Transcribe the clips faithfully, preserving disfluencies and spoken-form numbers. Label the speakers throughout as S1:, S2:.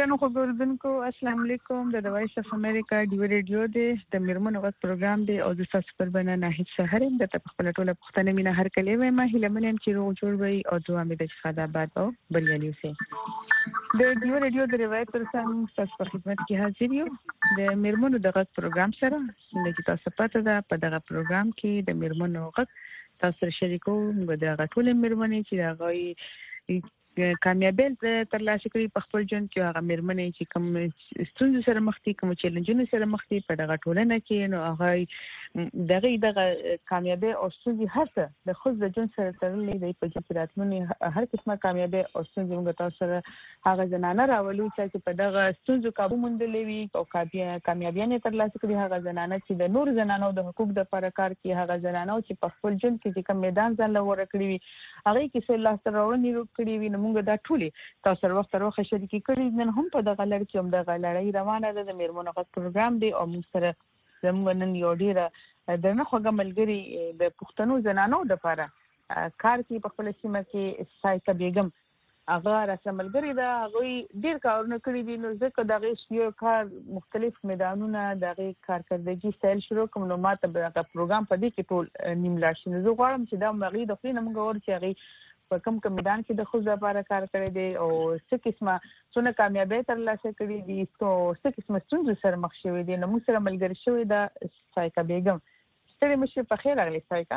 S1: درنو خبردونکو السلام علیکم د وایس اف امریکا ډیو ریډیو د میرمنو غږ پروګرام دی او د تاسو پر باندې نه هیڅ سحر د خپل ټوله پښتنه مینه هر کله وای ما هله منم چې روغ جوړ وي او دوه مې د خدا باد او بریالي اوسئ. د ډیو ریډیو د روایت تر څنګ تاسو په خدمت کې حاضر یو د میرمنو د غږ پروګرام سره چې تاسو پته ده په دغه پروګرام کې د میرمنو غږ تاسو شریکو موږ د غټول میرمنې چې دا غوي کامیابی ترلاسه کړي په خپل ژوند کې هغه میرمنې چې کوم ستونزو سره مخ دي کوم چیلنجونو سره مخ دي په دغه ټولنه کې نو هغه دغه دغه کامیابی او ستونزې هڅه د خود د ژوند سره تړلې دی په چې راتلونکي هر قسمه کامیابی او ستونزې موږ تاسو سره هغه زنانه راولو چې په دغه ستونزو قابو موندلې وي او کامیابیانه ترلاسه کړي هغه زنانه چې د نور زنانو د حقوق د لپاره کار کوي هغه زنانه چې په خپل ژوند کې کوم میدان ځان لور کړی وي هغه کې څه لاس راوړنې وکړي وي موږ دا ټولې تاسو سره وخت وروخه شریکي کړي نن هم په دغه لړ کې هم دغه لړۍ روانه ده د میرمنو غږ پروګرام دی او موږ سره زموږ نن یو ډیره د نه خوږه ملګری د پښتنو زنانو د لپاره کار کوي په خپل سیمه کې سایکا بیگم هغه راځه ملګری دا هغه ډیر کارونه کړی دي نو ځکه دغه یو کار مختلف میدانونه دغه کارکردګي سټایل شروع کوم نو ماته دغه پروګرام په دې کې ټول نیم لا شي نو زه غواړم چې دا مغي د خپل موږ ورچې هغه په کوم کوم میدان کې د خود لپاره کار کړی دی او څه قسمه څونه کامیابی ترلاسه کړي دي او څه قسمه ستونزې سره مخ شوي دي نو موږ سره ملګری شوی دا سایکا بیگم ستړي مشه په خیر راغلی سایکا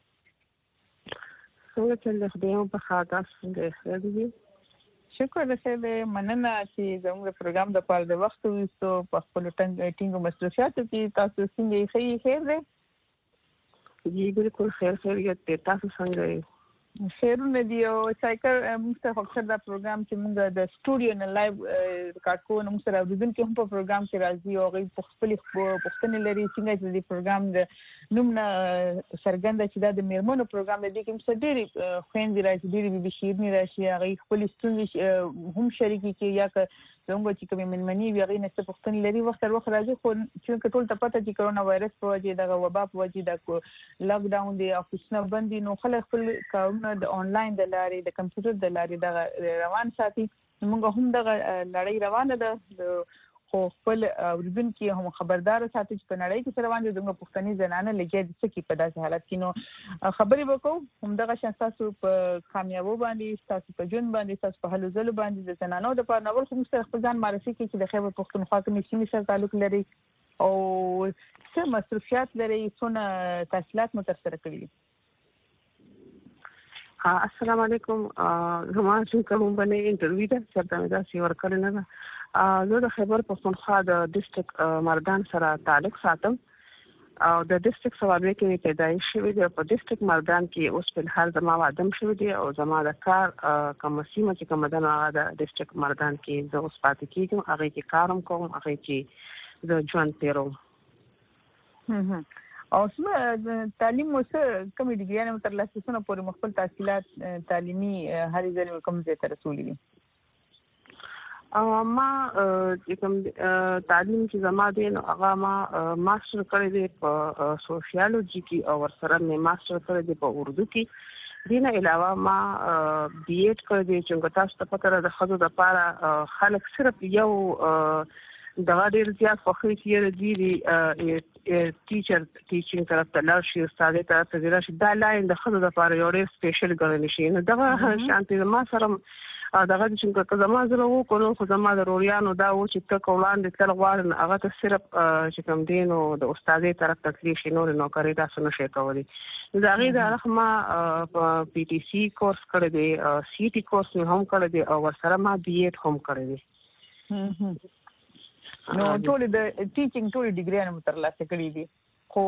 S2: څنګه چې خدای په خاطر څنګه خیر دي
S1: شکر دې مننه چې زموږ پروګرام د پاره د وخت وستو په خپل ټنګ ټینګو مصروفیاتو کې تاسو څنګه خیر خیر دی
S2: جی بالکل خیر خیریت تاسو څنګه
S1: خیرونه دی او سایکل موږ ته اکثر دا پروګرام چې موږ د سټوډیو نه لایو ریکارډ کوو نو موږ سره ورځن کې هم په پروګرام کې راځي او غي په خپل پښتنې لري څنګه چې د پروګرام د نوم نه سرګند چې دا د میرمنو پروګرام دی کوم څه ډېری خويندې راځي ډېری بي بي شیرنی راشي هغه خپل ستونزې هم شریکي کې یا که څنګه چې کوم منمنې وی غي نسته پښتنې لري وخت تر وخت راځي خو چې ټول ته پته چې کرونا وایرس په وجه د وبا په وجه د لاک ډاون دی او څنګه باندې نو خلک خپل کارونه د انلاین د لارې د کمپیوټر د لارې د روان ساتي موږ هم د لړۍ روانه ده خو خپل ورځن کې هم خبردار ساتي چې په نړۍ کې روان دي د پښتني زنانه لګي د څه کې په داسې حالت کې نو خبرې وکړو هم دغه شان تاسو په کامیابو باندې تاسو په جون باندې تاسو په هلو زلو باندې د زنانو د پاره نو خو مستر خپل ځان معرفي کوي چې د خیبر پښتونخوا کې سیمې سره تعلق لري او څه مصرفيات لري څونه تحصیلات مو ترسره کړی
S2: السلام علیکم زما څنګه کوم باندې انټرویو ده چې دا سی ورکړل نه زه د خیبر پښتونخوا د ډیسټریکټ مردان سره تعلق ساتم او د ډیسټریکټ سوابې کې پیدایش شوې ده په ډیسټریکټ مردان کې اوس په حال زما وادم شوې دي او زما د کار کوم سیمه چې کوم دنه د ډیسټریکټ مردان کې زه اوس پاتې کیږم هغه کې کارم کوم هغه کې د ژوند تیروم
S1: او سم تعلیم مو څه کوم ډیګری نه ترلاسه سونه پورې مخبل تحصیلات تعلیمي هرې ځای کوم ځای ته رسولي دي
S2: ما کوم تعلیم چې زما دی نو هغه ما ماستر کړی دی په سوشیالوجي کې او ورسره مې ماستر کړی دی په اردو کې دینه علاوه ما بي ایډ کړی دی چې تاسو ته پته ده د خزو د لپاره خلک صرف یو دا ډیر زیات خوښي چې دی ټیچر ټیچینګ طرف ته لاړ شي استاد ته ته راشي دا لاین د خزو د لپاره یو ډیر سپیشل ګڼل شي نو دا شانتي ما سره دغه چې زما زره وو کوم خو زما د روریانو دا و چې ته کولان د تل غواړن هغه ته صرف چې کوم دینو د استادې طرف تکلیف شي نور نو کوي تاسو نشي کولی دا غي دا رحمه پی ټی سی کورس کړی دی سی ټی کورس هم کړی دی او ورسره ما بي ایډ هم کړی دی
S1: نو ټول د ټیچینګ ټول ډیګری نه ترلاسه کړی دي خو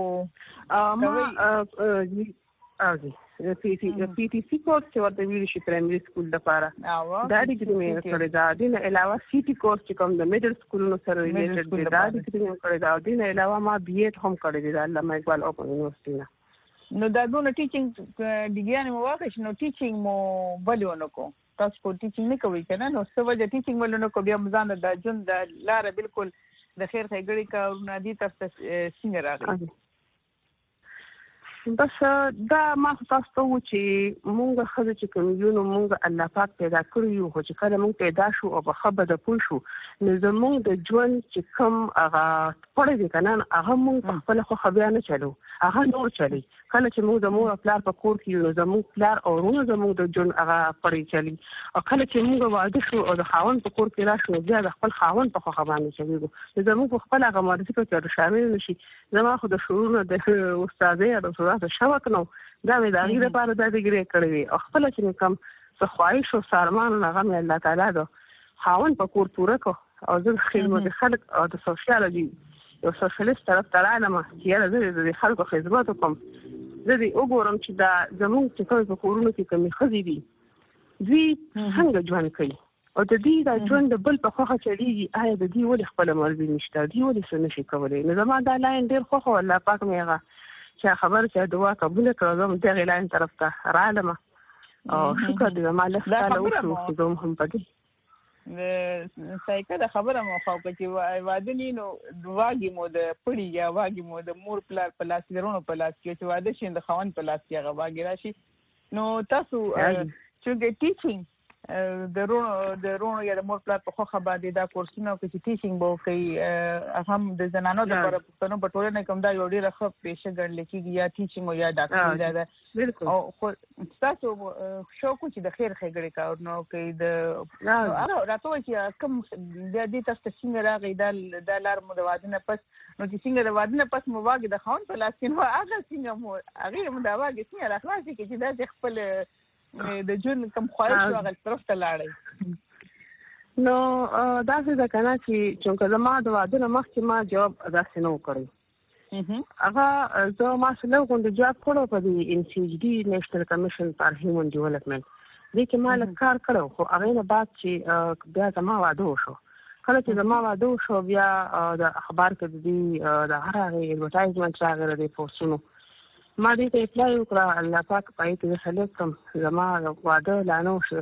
S2: ما اوځي پی ټی سی کورس چې ورته ویل شي پرایمري سکول د لپاره دا ډیګری مې کړی دا د علاوه سی ټی کورس چې کوم د میډل سکولونو سره ریلیټډ دی دا ډیګری مې کړی دا د علاوه ما بي ایډ هم کړی دی د علامه اقبال اوپن یونیورسيټي نه
S1: نو دا دونه ټیچینګ ډیګری مو واخښ نو ټیچینګ مو بلونه کو تاسو کو ټیچینګ نه کوي کنه نو څه وجه ټیچینګ ولونه کو بیا مزان د جون د لار بالکل د خیر ښېګړې کارونه دي تاسو څنګه راغلي
S2: بس دا ما تاسو ته و چې مونږ خزه چې کوم یو نو مونږ الله پاک پیدا کړی یو خو چې کله مونږ پیدا شو او په خبره د پوه شو نو زمونږ د ژوند چې کوم هغه پړې دي کنه هغه مونږ خپل خو خبره نه چلو هغه نور چلی کله چې مونږ د مور خپل په کور کې یو زمونږ پلار او ورونه زمونږ د ژوند هغه پړې چلی او کله چې مونږ واده شو او د خاوند په کور کې راشو بیا د خپل خاوند په خبره باندې چلیږو زمونږ خپل هغه مرسته کې شامل نشي زما خو د شعور د استادې او د شوق نو دا مې د هغې لپاره دا ډیګري کړې وي او خپله چې کوم څه خواهش او سارمان هغه مې الله تعالی د خاوند په کور پوره کړو او زه د خدمت خلک او د سوشیالوجي یو سوشلیست طرف ته رالم چې یاره زه د خلکو خدمت وکړم زه دې وګورم چې دا زموږ چې کوم په کورونو کې کومې ښځې دي دوی څنګه ژوند کوي او د دې د ژوند د بل په خوښه چلیږي آیا د دې ولې خپله مرضي نشته دوی ولې څه نشي کولی نو زما دا لاین ډېر خوښ و الله پاک مې هغه چې خبر چې دعا قبول کړو زم دغه لاین طرف ته رالم او شکر دې ما له تعالی وشو چې زه هم پدې
S1: د سایکه د خبره مو خو چې واده نه نو واګي مو د پړی یا واګي مو د مور پلار په لاس ورونو په لاس کې چې واده شین د خوان په لاس کې هغه واګي راشي نو تاسو چې د ټیچینګ د رونو د رونو یا د مور پلار په خوخه باندې دا کورسونه کې ټیچینګ بو کوي هم د زنانو د لپاره پښتنو په ټولنه کې هم دا یو ډیر ښه پیشه ګڼل کېږي یا ټیچینګ یا ډاکټري دا بالکل او تاسو شوق چې د خیر خګړې کار نو کوي د اره راته چې کوم د دې تاسو څنګه راغی دا د لار مو د واده نه پس نو چې څنګه د واده نه پس مو واګي د خاون په لاس کې نو هغه څنګه مو هغه مو دا واګي څنګه راخلاصي کې چې دا خپل د جون کوم خواهش هغه طرف ته لاړی
S2: نو دا څه ده کنه چې څنګه زما د واده نه مخکې ما جواب داسې نه وکړی هغه زه ما سره غونډه جواب کړو په دې ان سی ایچ ډي نېشنل کمیشن فار هیومن ډیولپمنٹ دې کې ما له کار کړو خو هغه نه بعد چې بیا زما واده وشو کله چې زما واده وشو بیا د اخبار کې د د هر هغه ایڈورټایزمنټ راغلی دی پوسټونو ما دې ته اپلای وکړه الله پاک پای ته سلیکټ کړم زما واده لا نه وشو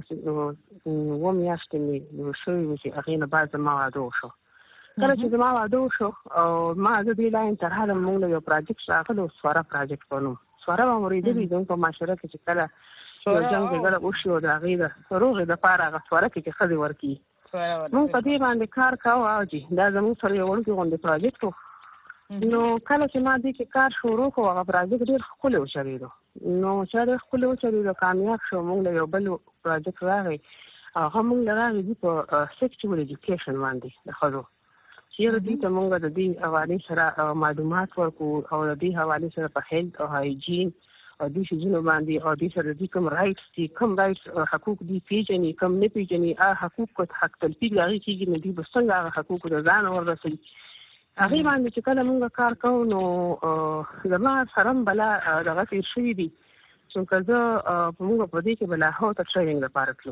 S2: و میاشتې مې شوی و چې هغې نه بعد زما واده وشو کله چې زما واده وشو او ما زه دې لاین تر حاله موږ له یو پراجیکټ راغلو سواره پراجیکټ په نوم سواره به مو لیدلي زموږ په معاشره کې چې کله یو جنګ جګړه وشي او د هغې د روغې دپاره هغه سواره کې چې ښځې ورکوي موږ په دې باندې کار کوو او جي دا زموږ سره یو وړوکی غوندې پراجیکټ و نو کله چې ما دې کې کار شروع کړو هغه پراجیکټ ډېر ښکلی وچلېدو نو چې ډېر ښکلی وچلېدو کامیاب شو موږ له یو بل پراجیکټ راغی هغه موږ له راغی دي په سیکچوال ایجوکیشن باندې د ښځو چې یاره دوی ته موږ د دې حوالې سره معلومات ورکړو او د دې حوالې سره په هیلت او هایجین او دوی شیزونو باندې او دوی سره دوی کوم رایټس دي کوم رایټس حقوق دي پیژني کوم نه پیژني هغه حقوق حق تلفي د هغې کېږي نو دوی به څنګه هغه حقوق د ځان وررسوي هغې باندې چې کله موږ کار کوو نو زما سره هم بلا دغه تېر شوي دي څومره زه موږ په دې کې به لاهور ته ټریننګ لپاره تلو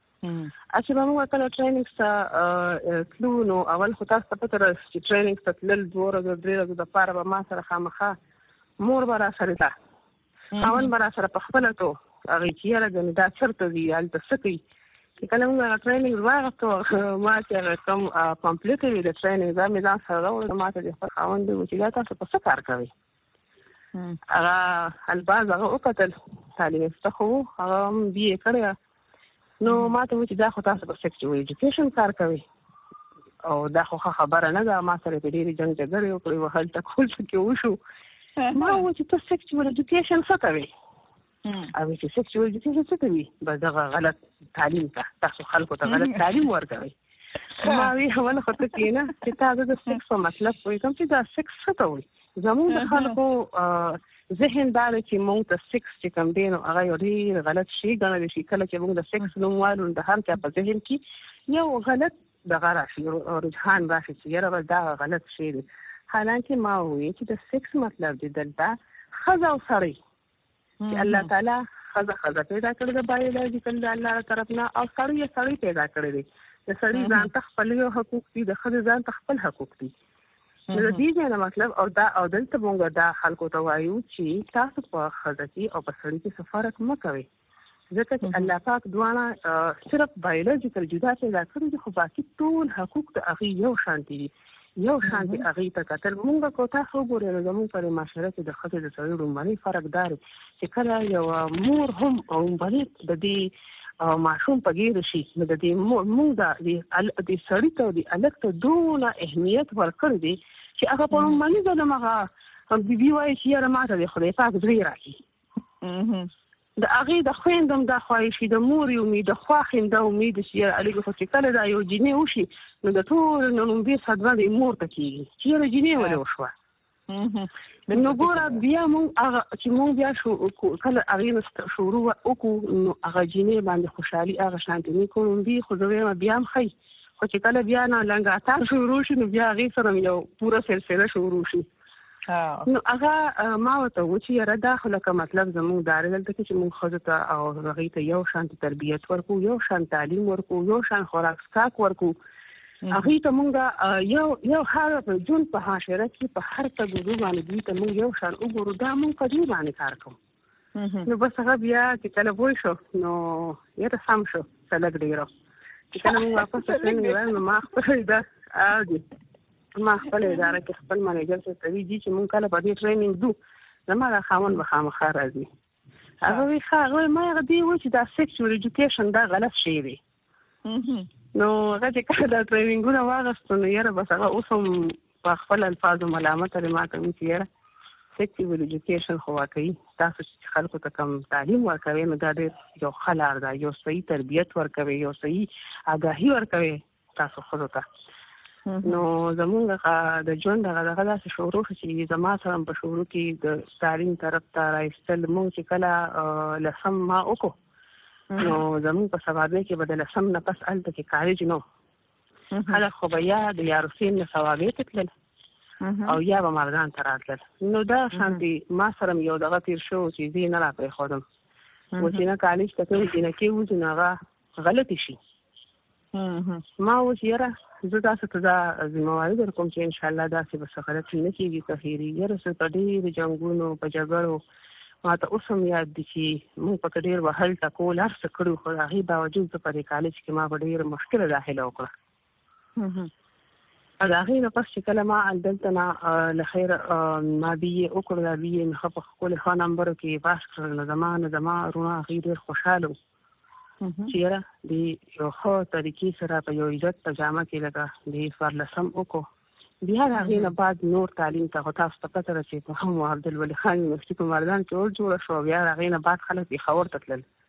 S2: چې به موږ کله ټریننګ ته تلو نو اول خو تاسو ته پته راځي چې ټریننګ ته تلل دوه ورځې درې ورځې دپاره به ما سره خامخا مور به راسره ده خاوند به راسره په خپله تو هغې چې یاره ګنې دا چېرته ځي هلته څه کوي چې کله موږ هغه ټریننګ واغوستو ما چې هغه کوم پمپلیټ وي د ټریننګ دا مې ځان سره راوړل ما ته د خپل خاوند وویل چې دا تاسو په څه کار کوئ هغه الباز هغه وکتل تعلیم یافته خو و هغه هم بي اې کړې نو ما ته وویل چې دا خو تاسو په سیکچوال ایجوکیشن کار کوئ او دا خو ښه خبره نه ده ما سره په ډېرې جنګ جګړې وکړې و هلته کول کې وشو ما وویل چې ته سیکچوال ایجوکیشن څه کوې او چې سیکچوال ایجوکیشن څه کوي بس دغه غلط تعلیم ته تاسو خلکو ته غلط تعلیم ورکوئ ما وی اوله خو ته کښېنه چې تا د سیکس په مطلب پوهېږم چې دا سیکس څه ته وایي زموږ د خلکو ذهن دا دی چې موږ ته سیکس چې کوم دی نو هغه یو ډېر غلط شي ګڼلی شي کله چې موږ د سیکس نوم والو د هر چا په ذهن کې یو غلط دغه راشي رجحان راشي چې یاره بس دا غلط شی دی حالانکه ما وویل چې د سیکس مطلب دی دلته ښځه او سړی چې الله تعالی ښځه ښځه پیدا کړې ده بایولوژیکل د الله طرف نه او سړی یې سړی پیدا کړی دی د سړي ځان ته خپل یو حقوق دي د ښځې ځان ته خپل حقوق دي نو د دې ځای نه مطلب او دا او دلته موږ دا خلکو ته وایو چې تاسو په ښځه کې او په سړي کې څه فرق مه کوئ ځکه چې الله پاک دواړه صرف بایولوژیکل جدا پیدا کړي دي خو باقي ټول حقوق د هغې یو شانتي دي یو شانتي هغه ته کتل. موږ کو تاسو ګورئ نو زموږ په معاشره کې د ښځې د سړي لومړنی فرق دا دی چې کله یو مور هم لومړنی د دې ماشوم په ګیر شي نو د دې موږ د سړي ته د الګ ته دونه اهمیت ورکړ دي چې هغه په لومړني ځل هغه بي وایي چې یاره ماته د خدای پاک زوی راکړي. د هغې د خویندم دا خواهشي د مور یو امید د خواښنده امید چې هلکه خو چې کله دا یو جینۍ وشي نو د ټولو نه لومړي صدمه د مور ته کېږي چې یاره جینۍ ولې وشوه. نو ګوره بیا مونږ هغه چې مونږ بیا کله هغې نه شروع وکړو نو هغه جینۍ باندې خوشحالي هغه شانتې نه کړو لومړي خو زه وایم بیا هم ښایي خو چې کله بیا نه لنګاتار شروع شي نو بیا هغې سره یو پوره سلسله شروع شي. نو هغه ما ورته و چې یاره دا خو لکه مطلب زموږ دا دی دلته کې چې موږ ښځو ته او هغوی ته یو شان تربیت ورکو، یو شان تعلیم ورکو، یو شان خوراک څښاک ورکو. هغوی ته موږ یو یو هغه په ژوند په معاشره کې په هر تګورو باندې دوی ته موږ یو شان وګورو، دا موږ په دې باندې کار کوو. نو بس هغه بیا چې کله پوه شو نو یاره سم شو څه لږ ډېره چې کله موږ واپس شوې نو ما خپل دا دي ما خپل اداره کې خپل منیجر ته کوي چې مونږ کله په دې ټریننګ دو زما دا خاوند به خامخا راځي. هغه وی هغه ما هغه دی و چې دا سیکشوال ایجوکیشن دا غلط شی دی. نو هغه چې کله دا ټریننګونه واغستو نو یاره بس هغه اوس هم په خپل الفاظو ملامت لري ما ته وایي چې یاره سیکشوال ایجوکیشن خو واقعي تاسو چې خلکو ته کوم تعلیم ورکوي نو دا ډېر یو ښه لار ده، یو صحیح تربیت ورکوي، یو صحیح آګاهي ورکوي تاسو ښځو ته. نو زمونږ د ژوند هغه دغه داسې شروع شو چې زما سره په شروع کې د تعلیم طرف ته رایستل مونږ چې کله لسم ما وکړو نو زمونږ په سوابۍ کې به د لسم نه پس هلته کې کالج نه خلک خو به یا د یاروسین نه سوابۍ ته تلل او یا به مردان ته راتلل. نو دا شانتې ما سره یو دغه تېر شو چې زه یې نه راپرېښودم و چې نه کالج ته کوي جینکۍ وځي نو هغه غلطې شي. ما اوس یاره زه تاسو ته دا ذمهواري در کوم چې انشاءالله داسې به څه غلطي نه کېږي که هېرېږي. یاره زه په ډېرو جنګونو په جګړو ما ته اوس هم یاد دي چې موږ پکې ډېر وهل ټکول هر څه کړي خو د هغې باوجود زه په دې کالج کې ما په ډېره مشکله داخله وکړه. او د هغې نه پس چې کله ما دلته نه له خیره ما بي اې وکړو دا بي اې مې ښه په ښکلې ښه نمبرو کې پاس کړل نو زما نه زما وروڼه هغې ډېر خوشحاله وو چې یاره د یو ښه طریقې سره په یو عزت په جامه کې لکه د څوارلسم وکړو. بیا د هغې نه بعد نور تعلیم ته خو تاسو ته پته ده چې په هم عبدالولي خان یونیورسټي په مردان کې اور جوړه شوه. بیا د هغې نه بعد خلک پېښور ته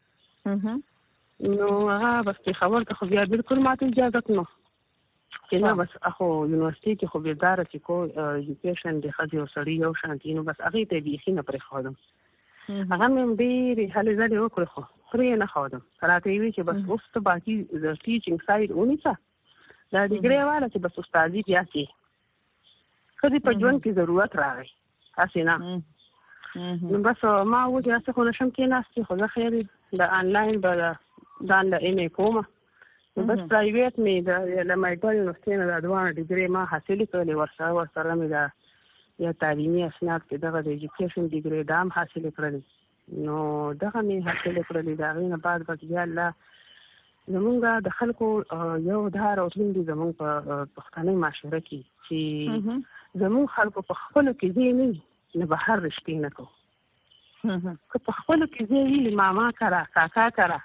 S2: تلل نو هغه بس پېښور ته خو بیا بلکل ماته اجازت نه چې نه بس خو یونیورسټي کې خو بېداره چې کو ایجوکیشن د ښځې او سړي یو شانتي نو بس هغې ته یې بیخي نه پرېښودم. هغه مې هم ډېرې هلې ځلې وکړې خو پرې نه ښودم. راته یې وویل چې بس اوس ته باقي د ټیچنګ سایډ ونیسه دا ډیګرۍ واله چې بس استادي بیا کې ښځې په ژوند کې ضرورت راغی هسې نه. نو بس ما وویل چې هسې خو نشم کېناستې خو زه خیر د آنلاین به ځان له ایم ای کومه نو بس پرایویټ مې د له مایټر یونیورسټۍ نه دا دواړه ډیګرۍ ما حاصلې کړلې. ورسره ورسره مې دا یا تعلیمي اسناد کې دغه د ایجوکیشن ډیګرۍ دا هم حاصلې کړلې. نو دغه مې حاصلې کړلې. د هغې نه بعد بس بیا الله زمونږ د خلکو یو دا راتلون دي زمونږ په پښتني معاشره کې چې زمونږ خلکو په خپلو کې ځای نه وي نه بهر رشتې نه کوو. که په خپلو کې ځای وي ماما کره کاکا کره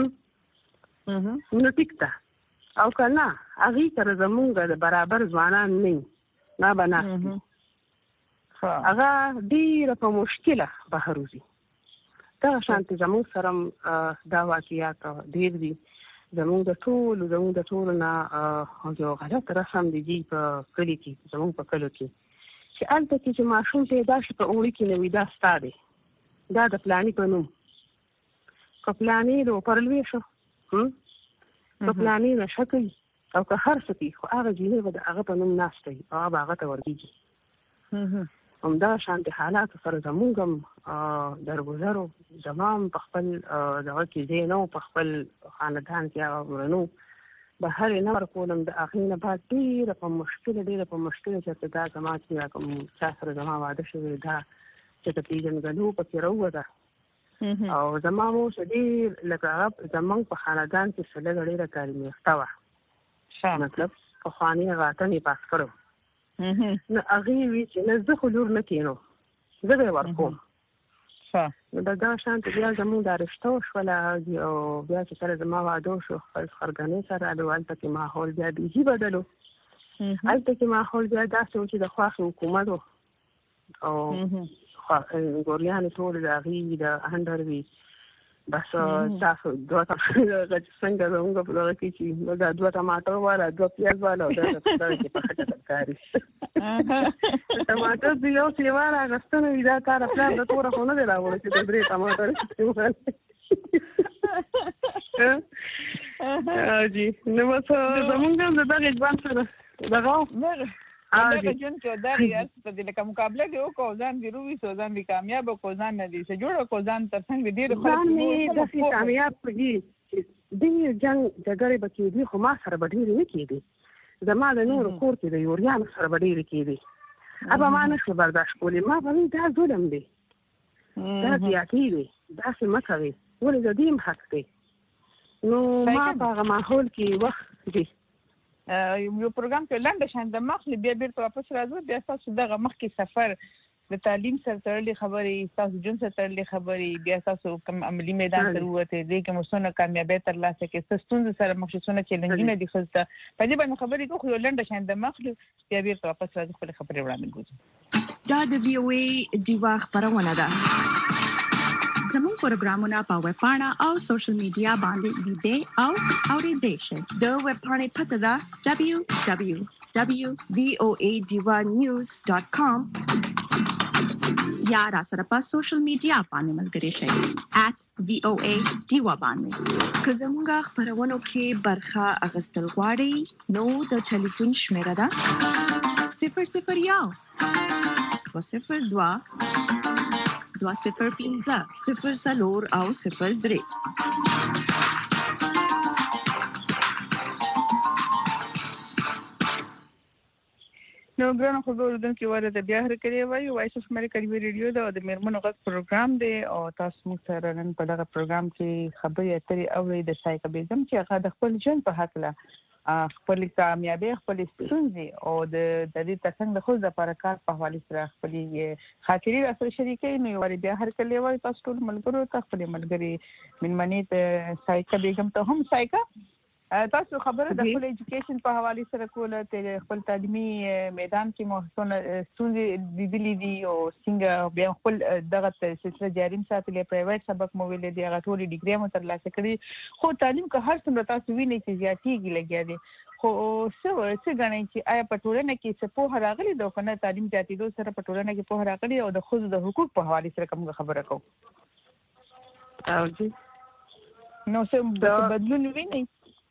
S2: نو ټیک ده او که نه هغې سره زمونږ د برابر ځوانان نه وي نه به ناست وي هغه ډېره په مشکله بهر وځي. دغه شانتې زموږ سره دا واقعیات ډېر دي. زموږ د ټولو زموږ د ټولو نه یو غلط رسم دی دي په کلي کې زموږ په کلو کې چې هلته کې چې ماشوم پیدا شي په اوړي کې نه وي دا ستا دی دا د فلاني په نوم که فلاني د وپرلوی شو که فلاني نشه کوي او که هر څه کوي خو هغه جینۍ به د هغه په نوم ناسته وي او هغه به هغه ته ورکېږي. همدغه شانتې حالاتو سره زمونږ هم درګذر و. زما هم په خپل دغه کې ځای نه و په خپل خاندان کې هغه ورنو بهر یې نه ورکولم. د هغې نه بعد ډېره په مشکله ډېره په مشکله چې دا زما چې کوم چا سره زما واده شوی دا چې د پېژندګلو پکې راووته او زما مور چې ډېر لکه هغه زموږ په خاندان کې څه لږه ډېره تعلیم یافته وه مطلب پخواني هغه اتم یې پاس کړی نو هغه وی چې نه زه خو لور نه کینو زه به ورکوم نو دا شانت بیا زموږ د رشتو شوله او بیا چې سره زما واده شو خپل خرګانې سره د والته کې ماحول بیا بیخي بدلو هلته کې ماحول بیا داسې و چې د خواښې حکومت او ګوریانې ټول د هغې د هنډر وي بس تاسو دوه څنګه زموږ په دغه کې چې دا دوه ټماټر والا دوه پیاز والا او دا چې په خټه ترکاري ټماټر د یو سیوا راغستنه وي دا کار پلار د توره خو نه دی راوړی چې د درې ټماټر استعمال جی نو بس زموږ هم د دغې ځوان سره دغه
S1: هغه جون چې دا ریاض په دې لکه مقابله کې وکړو ځان دی روي سو ځان دی کامیاب کو ځان نه دي چې جوړ کو ځان تر څنګه ډیر
S2: خلک نه د کامیاب کړي د جنگ جګړې بکې دي خو ما سره ډیر نه کېدي زما د نور کور کې د یوریان سره ډیر کېدي ابا ما نه برداشت کولی ما به دا ظلم دی دا زیاتې دی داسې مه کوئ ولې د دې حق دی نو ما په هغه ماحول کې وخت دی
S1: یو پروګرام کې لنډه شان د مخلي بیا بیرته واپس راځو بیا تاسو دغه مخکې سفر د تعلیم سره تړلې خبرې تاسو جون سره تړلې خبرې بیا تاسو کوم عملی میدان ته وروته دي کوم څونه کامیابی ترلاسه کې ستاسو سره مخ شونه چیلنجونه دي خو ته په دې باندې خبرې کوو یو لنډه شان د مخلي بیا بیرته واپس راځو خپل خبرې وړاندې کوو
S3: دا د وی او ای دیوا خبرونه ده زموږ پروګرامونه په ویب پاڼه او سوشل میډیا باندې لیدئ او اورئ شئ د ویب پاڼې پته ده دبليو دبليو دبليو ډاٹ وی او ای دیوا نیوز ډاٹ کام یا را سره په سوشل میډیا باندې ملګری شئ ایٹ وی او ای دیوا باندې که زموږ خبرونو کې برخه اخیستل غواړئ نو د ټلیفون شمیره ده صفر صفر یو دوه صفر دوه دوه صفر پنځه صفر څلور او صفر درې
S1: نو ګرانو خبرو دونکو ورته بیا هر کړی وای وایس اف امریکا دی ریډیو دا د میرمنو غږ پروګرام دی او تاسو موږ سره نن په دغه پروګرام کې خبرې اترې اوري د سایکوبیزم چې هغه د خپل ژوند په حق له خپل کامیابی خپل ستونزې او د دې ترڅنګ د خو د پرکار په حواله سره خپل خاطرې سره شریکې نو ور بیا هر کله وای تاسو ټول ملګرو ته خپل ملګری منمنې ته سایکوبیزم ته هم سایکا تاسو خبره د خپل ایجوکیشن په حواله سره کوله ته خپل تعلیمي میدان کې محسن ستونزې لیدلې دي او څنګه بیا خپل دغه سلسله جاری ساتلې پرایویټ سبق مو ویلې دي هغه ټولې ډیګري مو ترلاسه کړې خو تعلیم که هر څومره تاسو وینئ چې زیاتېږي لګیا دي خو څه څه غواړئ چې آیا په ټولنه کې څه پوهه راغلي ده کنه تعلیم زیاتېدو سره په ټولنه کې پوهه راغلي او د ښځو د حقوق په حواله سره کوم خبره کوو
S2: او جی
S1: نو څه بدلون وینئ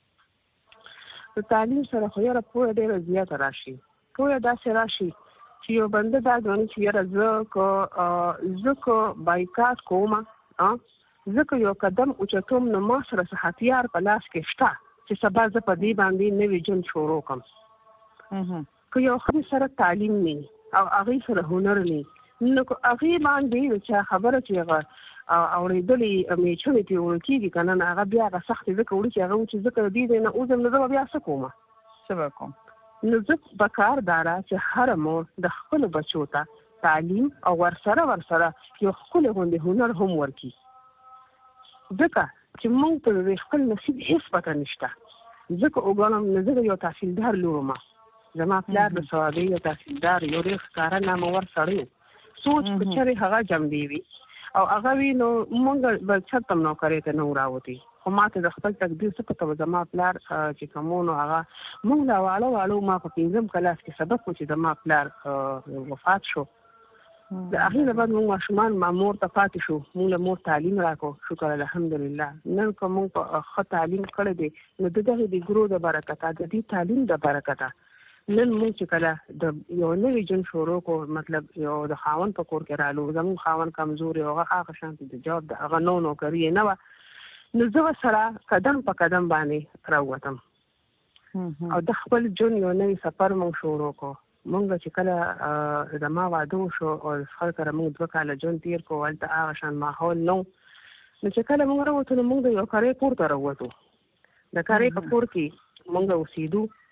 S2: د تعلیم سره خو یاره پوهه ډېره زیاته راشي پوهه داسې راشي چې یو بنده دا ګڼي چې یاره زه که زه که بایکاټ کوم زه که یو قدم اوچتوم نو ما سره څه هتیار په لاس کې شته چې سبا زه په دې باندې نوی ژوند شروع کړم که یو ښځې سره تعلیم نه او هغې سره هنر نه نو که هغې باندې چا خبره چې هغه اورېدلې میچنې پرې وړل کېږي که نه هغه بیا هغه سختې ځکه وړي چې هغه و چې ځکه د دې ځای نه اوځم نو زه به بیا څه کوم
S1: څه به کوم
S2: نو زه په کار دا ده چې هره مور د خپلو بچو ته تعلیم او ورسره ورسره یو ښکلی غوندې هنر هم ورکړي ځکه چې موږ ته د خپل نصیب هېڅ پته نشته ځکه وګڼم نو زه د یو تحصیلدار لور وم زما پلار د سوادۍ یو تحصیلدار یو ډېر ښکاره نامور سړی و سوچ که چېرې هغه جمدې وي او هغه وی نو مونږ به چرته هم نوکرۍ ته نه وراوتې خو ما ته د خپل تقدیر څه پته وه زما پلار چې کوم و نو هغه مونږ لا واړه واړه ما په پنځم کلاس کې سبق و چې زما پلار وفات شو د هغې نه بعد مونږ ماشومان ما مور ته پاتې شو مونږ له مور تعلیم راکړو شکر الحمدلله نن که مونږ په ښه تعلیم کړی دی نو د دغې ډیګرو د برکته د دې تعلیم د برکته نن موږ چې کله د یو نوي ژوند شروع کړو مطلب یو د خاوند په کور کې رالو زموږ خاوند کمزوري هغه هغه شانتې د جواب د هغه نو نوکري یې نه وه نو زه سره قدم په قدم باندې راووتم او د خپل ژوند یو نوي سفر موږ شروع کړو موږ چې کله زما واده وشو او خپل سره موږ دوه کاله ژوند تېر کړو هلته هغه شان ماحول نه نو چې کله موږ راووتو نو موږ د یو کرۍ کور ته راووتو د کرۍ په کور کې موږ اوسېدو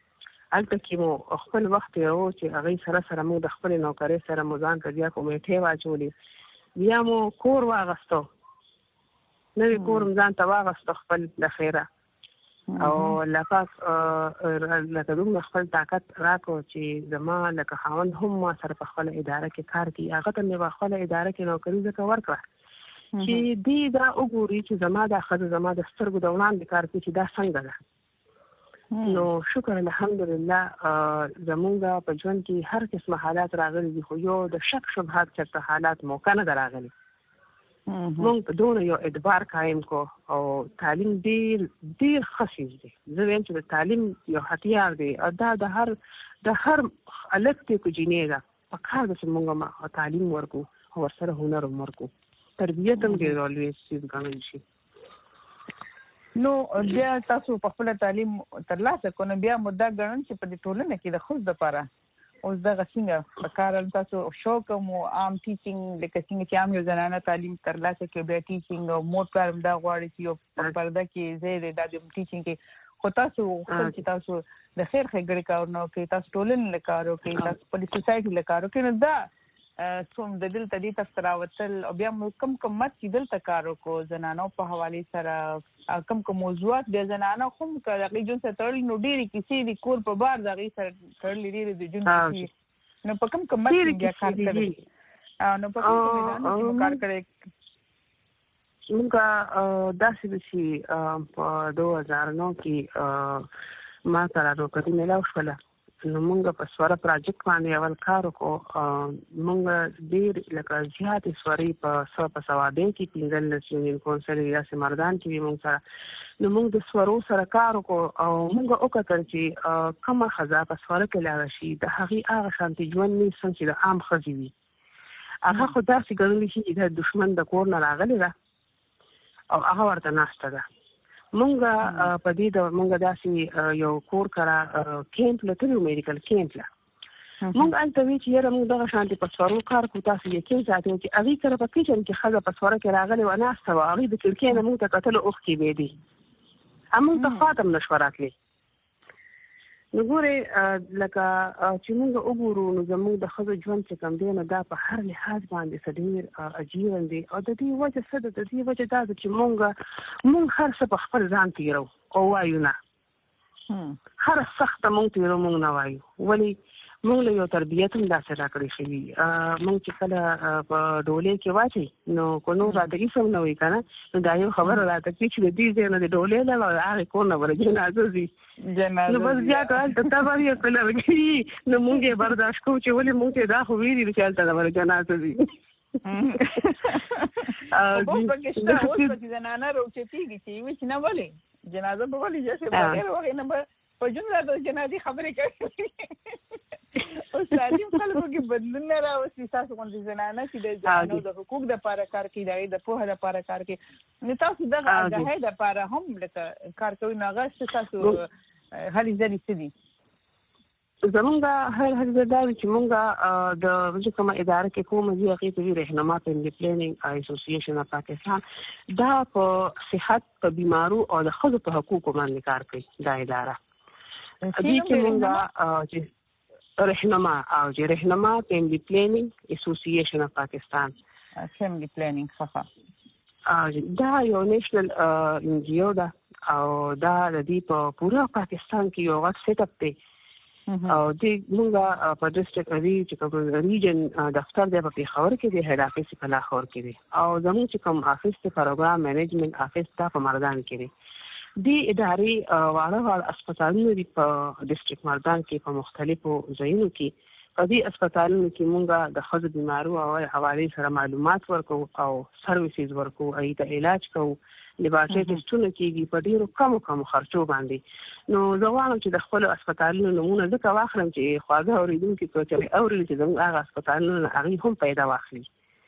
S2: البته کې مو خپل وخت یو چې هغه سره سره مو د خپل نوکرې سره مو ځان ته بیا کومېټې واچولې بیا مو کور واغستو نوې کور ځان ته واغستو خپل د خیره او لکه لکه دومره خپل طاقت راکو چې زما لکه خاوند هم ما سره په خپل اداره کې کار کوي هغه ته مې په خپل اداره کې نوکري ځکه ورکړه چې دې دا وګوري چې زما د ښځه زما د سترګو د وړاندې کار کوي چې دا څنګه ده نو شکر الحمدلله زمونږ په ژوند کې هر قسمه حالات راغلي دي خو یو د شک شبهات چېرته حالات موقع نه ده راغلي مونږ په دونه یو اعتبار قایم کو او تعلیم ډېر ډېر ښه څیز دی زه وایم چې د تعلیم یو هتیار دی او دا د هر د هر هلک دی که جینۍ ده په کار ده چې مونږ تعلیم ورکو او ورسره هنر هم ورکو تربیت هم ډېر لوی څیز ګڼل شي
S1: نو بیا تاسو په خپل تعلیم ترلاسه کړو نو بیا مو دا ګڼل چې په دې ټولنه کې د ښځو دپاره اوس دغه څنګه په کار تاسو شوق مو عام ټیچینګ لکه څنګه چې عام یو زنانه تعلیم ترلاسه کړي بیا ټیچینګ او مور پلار هم دا غواړي چې یو په پرده کې زه د دې ټیچینګ کې خو تاسو خپل چې تاسو د خیر ښېګړې کارونه کوي تاسو ټولنې له کار کوي تاسو په سوسایټي له کار کوي نو دا څوم د دلته دې تاسو راوتل او بیا مو کم کم مت چې دلته کار وکړو زنانو په حوالې سره کم کم موضوعات د زنانو هم که د هغې ژوند سره تړلي نو ډېرې کیسې دي کور په بار د هغې سره تړلي ډېرې د ژوند کیسې نو په کم کم مت کې بیا کار کړی نو په کوم میدان کې مو کار کړی
S2: موږ داسې ده چې په دوه هزار نو کې ما سره نوکري میلاو شوله نو مونږ په سوره پروجیکټ باندې اول کار وکړو مونږ ډېر لکه زیاتې سورې په سوه په سوادۍ کې پنځلس یونین کونسل ریاست مردان کې مونږ سره نو مونږ د سورو سره کار وکړو او مونږ وکتل چې کومه ښځه په سوره کې لاړه شي د هغې هغه شانتې ژوند نه څنګه چې د عام ښځې وي هغه خو داسې ګڼلی شي چې د دښمن د کور نه راغلې ده او هغه ورته ناسته ده مونږ په دې د مونږ داسې یو کور کرا کیمپ لته میډیکل کیمپ لا مونږ الته وی چې یره مونږ دغه شانتي په سوارو کار کو تاسو یې کې ساتي چې هغه کړه په کیچن کې خزه په سواره کې راغلي و نه استو هغه د کلکې نه مونږ ته قتل اوخ کې به دي امون ته خاطم نشوراتلی نو ګوره لکه چې موږ وګورو نو زموږ د ښځو ژوند چې کوم دی نو دا په هر لحاظ باندې څه ډېر عجیب دی او د دې وجه څه ده د دې وجه دا ده چې موږ موږ هر څه په خپل ځان تېرو او وایو نه هر سخته موږ تېرو موږ نه وایو ولې موږ له یو تربیت هم داسې راکړی شوي موږ چې کله په ډولۍ کې واچوي نو که نور راته هېڅ هم نه وایي که نه نو دا یو خبره راته کوي چې د دې ځای نه د ډولۍ له هغې کور نه به د جنازه ځي نو بس بیا که هلته تبر یې په لرګي نو موږ یې برداشت کوو چې ولې موږ ته دا خو ویلي چې هلته د به د جنازه ځي
S1: اوس پکې شته اوس پکې زنانه راوچتېږي چې وایي چې نه ولې جنازه به ولې جسې بغیر هغې نه به په ژوند راته د جنازې خبرې کوي اوس تعلیم خلکو کې بدلون نه راوستي تاسو غوندې زنانه چې د زنانو د حقوق دپاره کار کوي د هغې د پوهه دپاره کار کوي نو تاسو دغه آګاهۍ دپاره هم لکه کار کوي نو هغه څه تاسو هلې ځلې څه دي
S2: زمونږ هر هر ځای دا وي چې مونږ د چې کومه اداره کې کومه ځي هغې ته وي رهنما فیملي پلانینګ اسوسییشن اف پاکستان دا په صحت په بیمارو او د ښځو په حقوقو باندې کار کوي دا اداره دې کې مونږ رهنما او چې رهنما فیملی پلانینګ اسوسییشن اف پاکستان
S1: فیملی پلانینګ څخه
S2: دا یو نیشنل ان جی او ده او دا د دې په پوره پاکستان کې یو غټ سیټ اپ دی او دې موږ په ډسټرکټ ری چې کوم ریجن دفتر دی په پېښور کې دی هډ افیس په لاهور کې دی او زموږ چې کوم افیس دی پروګرام مینجمنت افیس دا په مردان کې دی دې ادارې واړه واړه اسپیټالونه دي په ډسټرکټ مردان کې په مختلفو ځایونو کې په دې اسپیټالونو کې موږ د ښځو بیمارو او حوالې سره معلومات ورکو او سرویسز ورکو هغې ته علاج کوو لباسي ټسټونه کېږي په ډېرو کمو کمو خرچو باندې نو زه غواړم چې د خپلو اسپیټالونو نومونه ځکه واخلم چې خواږه اورېدونکي که چېرې اوري چې زموږ هغه اسپیټالونه نه هغې هم پیدا واخلي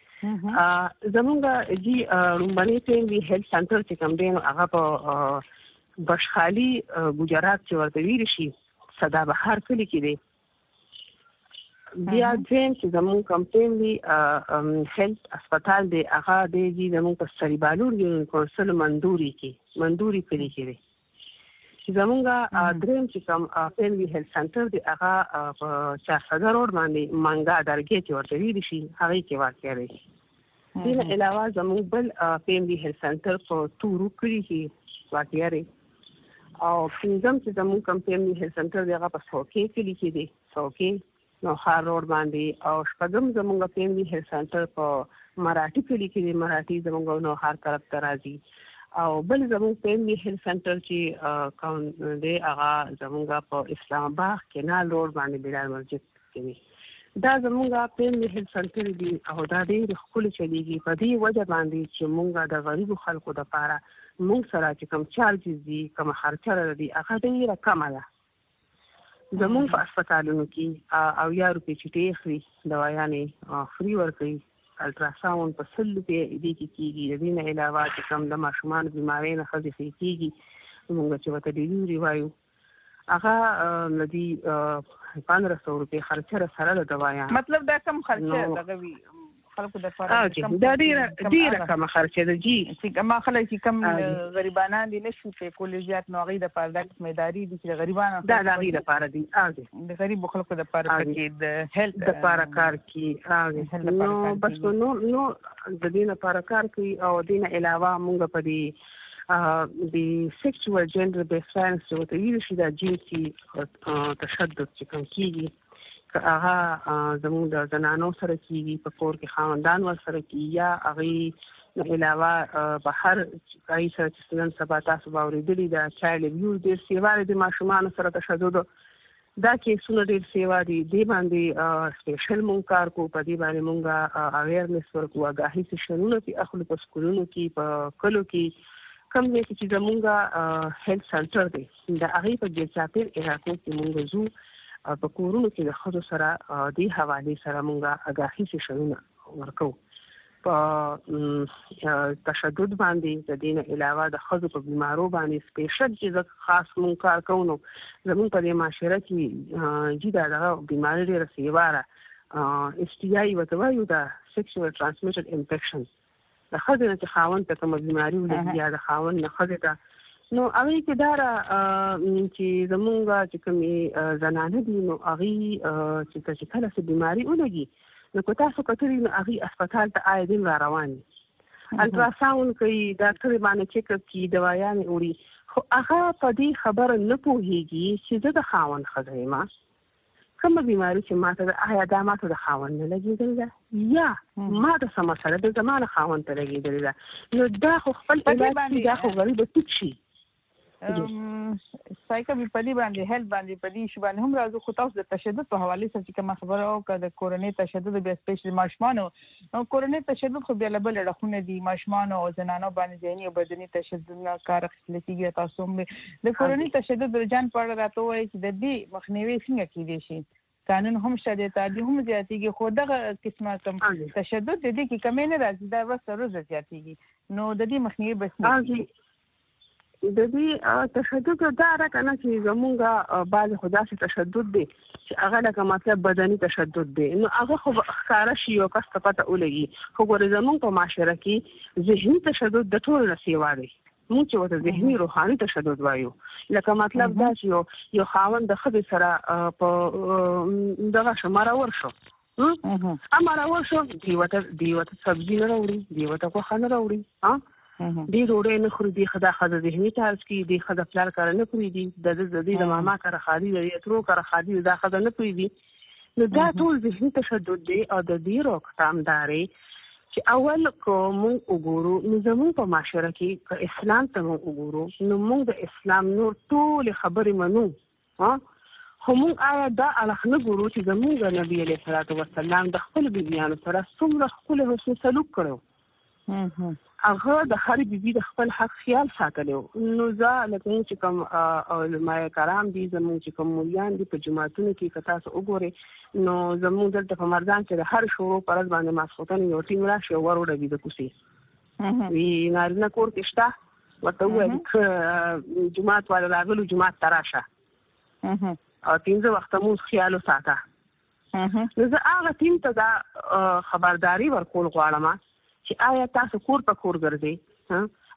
S2: زموږ جي لومړنی فیملي هیلث سنټر چې کوم دی نو هغه په بشخالي ګجرات چې ورته ویل شي سدا بهار کلي کې دی بیا دویم چې زموږ کوم فیملي هیلث اسپتال دی هغه دی چې زموږ په سریبالور یونین کونسل مندوري کې مندوري کلي کې دی چې زمونږ دریم چې کوم فیملی هیلث سنټر دی هغه په چارسده روډ باندې مانګا درګې کې ورته ویل شي هغه کې واقع دی. دین علاوه زمونږ بل فیملی هیلث سنټر په تورو کلی کې واقع دی او پنځم چې زمونږ کوم فیملی هیلث سنټر دی هغه په څوکۍ کلی کې دی، څوکۍ نو خار روډ باندې. او شپږم زمونږ فیملی هیلث سنټر په مراټي کلی کې دی، مراټي زمونږ نو هر طرف ته راځي. او بل زمونږ فیملی هیلث سنټر چې کوم دی هغه زمونږ په اسلام آباد کینال روډ باندې بلال مسجد کې دی. دا زمونږ فیملی هیلث سنټر دی او دا ډېر ښکلي چلیږي په دې وجه باندې چې مونږ د غریبو خلکو دپاره مونږ سره چې کوم چارجز دي کومه خرچه دي هغه ډېره کمه ده. زمونږ په هسپتالونو کې اویا روپۍ چې ټې اخلي دوايانې فري ورکوي، الټراساوند په سل روپۍ دې کې کېږي. د دې نه علاوه چې کوم د ماشومانو بیمارۍ نه ښځې ښې کېږي مونږ چې ورته ډیلیوري وایو هغه له دې پندره سوه روپۍ خرچه سره د دوايانو.
S1: مطلب دا کم خرچه دغه وي خلکو د
S2: لپاره دا ډېره ډېره کمه خرچه ده جی.
S1: چې ما خلک چې کم غریبانان دي نشي په کولېجات نو هغوی دپاره دا قسمېداري دي چې د غریبانو
S2: دا د هغوی دپاره دي
S1: د غریبو خلکو دپاره پکې د هیلث
S2: دپاره کار کوي. نو بس نو نو د دې لپاره کار کوي. او دې نه علاوه مونږ په دې د سیکچوال جنډر بیس وایلنس چې ورته ویل شي دا جنسي تشدد چې کوم کېږي هغه زموږ د زنانو سره کېږي په کور کې خاوندان ورسره کېږي یا هغوی نه علاوه په هر ځای سره چې نن سبا تاسو به اورېدلي ده چایلډ ابیوز ډېر سیوا دی د ماشومانو سره تشدد دا کیسونه ډېر سیوا دي. دې باندې سپیشل مونږ کار کوو، په دې باندې مونږ اویرنس ورکوو، آګاهي سیشنونه پې اخلو په سکولونو کې په کلو کې کوم ځای کې چې زمونږ هیلث سنټر دی د هغې په ګیرچاپېر علاقو کې مونږ ځو په کورونو کې د ښځو سره دې حوالې سره مونږ آګاهي سیشنونه ورکوو په تشدد باندې. د دې نه علاوه د ښځو په بیمارو باندې سپیشل چې زه خاص مونږ کار کوو نو زمونږ په دې معاشره کې جي دا دغه بیماري ډېره سیواره اس ټي آی ورته وایو دا سیکشوال ټرانسمیټډ انفیکشن د ښځې نه چې خاوند ته کومه بیماري ولګي یا د خاوند نه ښځې ته نو هغوی کې دا را چې زمونږ چې کومې زنانه دي نو هغوی چې چې کله څه بیماري ولګي نو که تاسو کتلي نو هغوی اسپتال ته آیا دین را روان دي، الټراساوند کوي، ډاکټر باندې چیک اپ کوي، دوايانې وړي، خو هغه په دې خبره نه پوهېږي چې زه د خاوند ښځه یم کومه بیماري چې ماته ده آیا دا ماته د خاوند نه لګېدلې ده یا ما د څه مسله ده زما د خاوند ته لګېدلې ده. نو دا خو خپل علاج دا خو غریبه ټیک شي.
S1: سایکا په دې باندې هیلث باندې په دې شی باندې هم راځو. خو تاسو د تشدد په حواله سره چې کوم خبره او د کورنۍ تشدد بیا سپیشل ماشومان او کورنۍ تشدد خو بیا لبل رخونه دي ماشومان او زنانو باندې ذهني او بدني تشدد نه کار اخیستل کېږي. تاسو هم د کورنۍ تشدد د جان په اړه راته وایي چې د دې مخنیوي څنګه کېدای شي؟ قانون هم شته، تعلیم هم زیاتېږي، خو دغه قسمه کم تشدد د دې کې کمې نه راځي، دا ورځ تر ورځې زیاتېږي. نو د دې مخنیوي بس
S2: د دې تشدد دا راکه نه چې زمونږ بعضې خو داسې تشدد دی چې هغه لکه مطلب بدني تشدد دی نو هغه خو ښکاره شي یو کس ته پته ولګي. خو ګورې زمونږ په معاشره کې ذهني تشدد د ټولو نه سیوا دی. مونږ چې ورته ذهني روحاني تشدد وایو لکه مطلب دا چې یو یو خاوند د ښځې سره په دغه شو مرور شو مرور شو دی ورته دی ورته سبزي نه راوړي، دی ورته غوښه نه راوړي، دی ډوډۍ نه خوري، دی ښځه ښځه ذهني چارج کوي، دی ښځه پلار کره نه پوهېږي، د دې د ماما کره خالي دی، د ترو کره خالي دی، دا ښځه نه پوهېږي. نو دا ټول ذهني تشدد دی. او د دې روکتام دا دی چې اول که مونږ وګورو نو زمونږ په معاشره کې که اسلام ته مونږ وګورو نو مونږ د اسلام نور ټولې خبرې منو، خو مونږ آیا دا اړخ نه ګورو چې زمونږ نبي علیه الصلاة وسلام د خپلو بیبیانو سره څومره ښکلی حسن سلوک کړی، هغه د هر بیبي د خپل حق خیال ساتلی و. نو زه لکه مونږ چې کوم علماء کرام دي، زمونږ چې کوم مولیان دي په جوماتونو کې که تاسو وګورئ نو زمونږ دلته په مردان کې د هر شورو په ورځ باندې ماسخوتن یو ټیم راشي او ور وډبي د کوڅې وي نارینه کور کې شته ورته ووایي که جومات والا راغلو جومات ته راشه او پنځه وخته مونځ خیال وساته. نو زه هغه ټیم ته دا خبرداري ورکول غواړم چې آیا تاسو کور په کور ګرځئ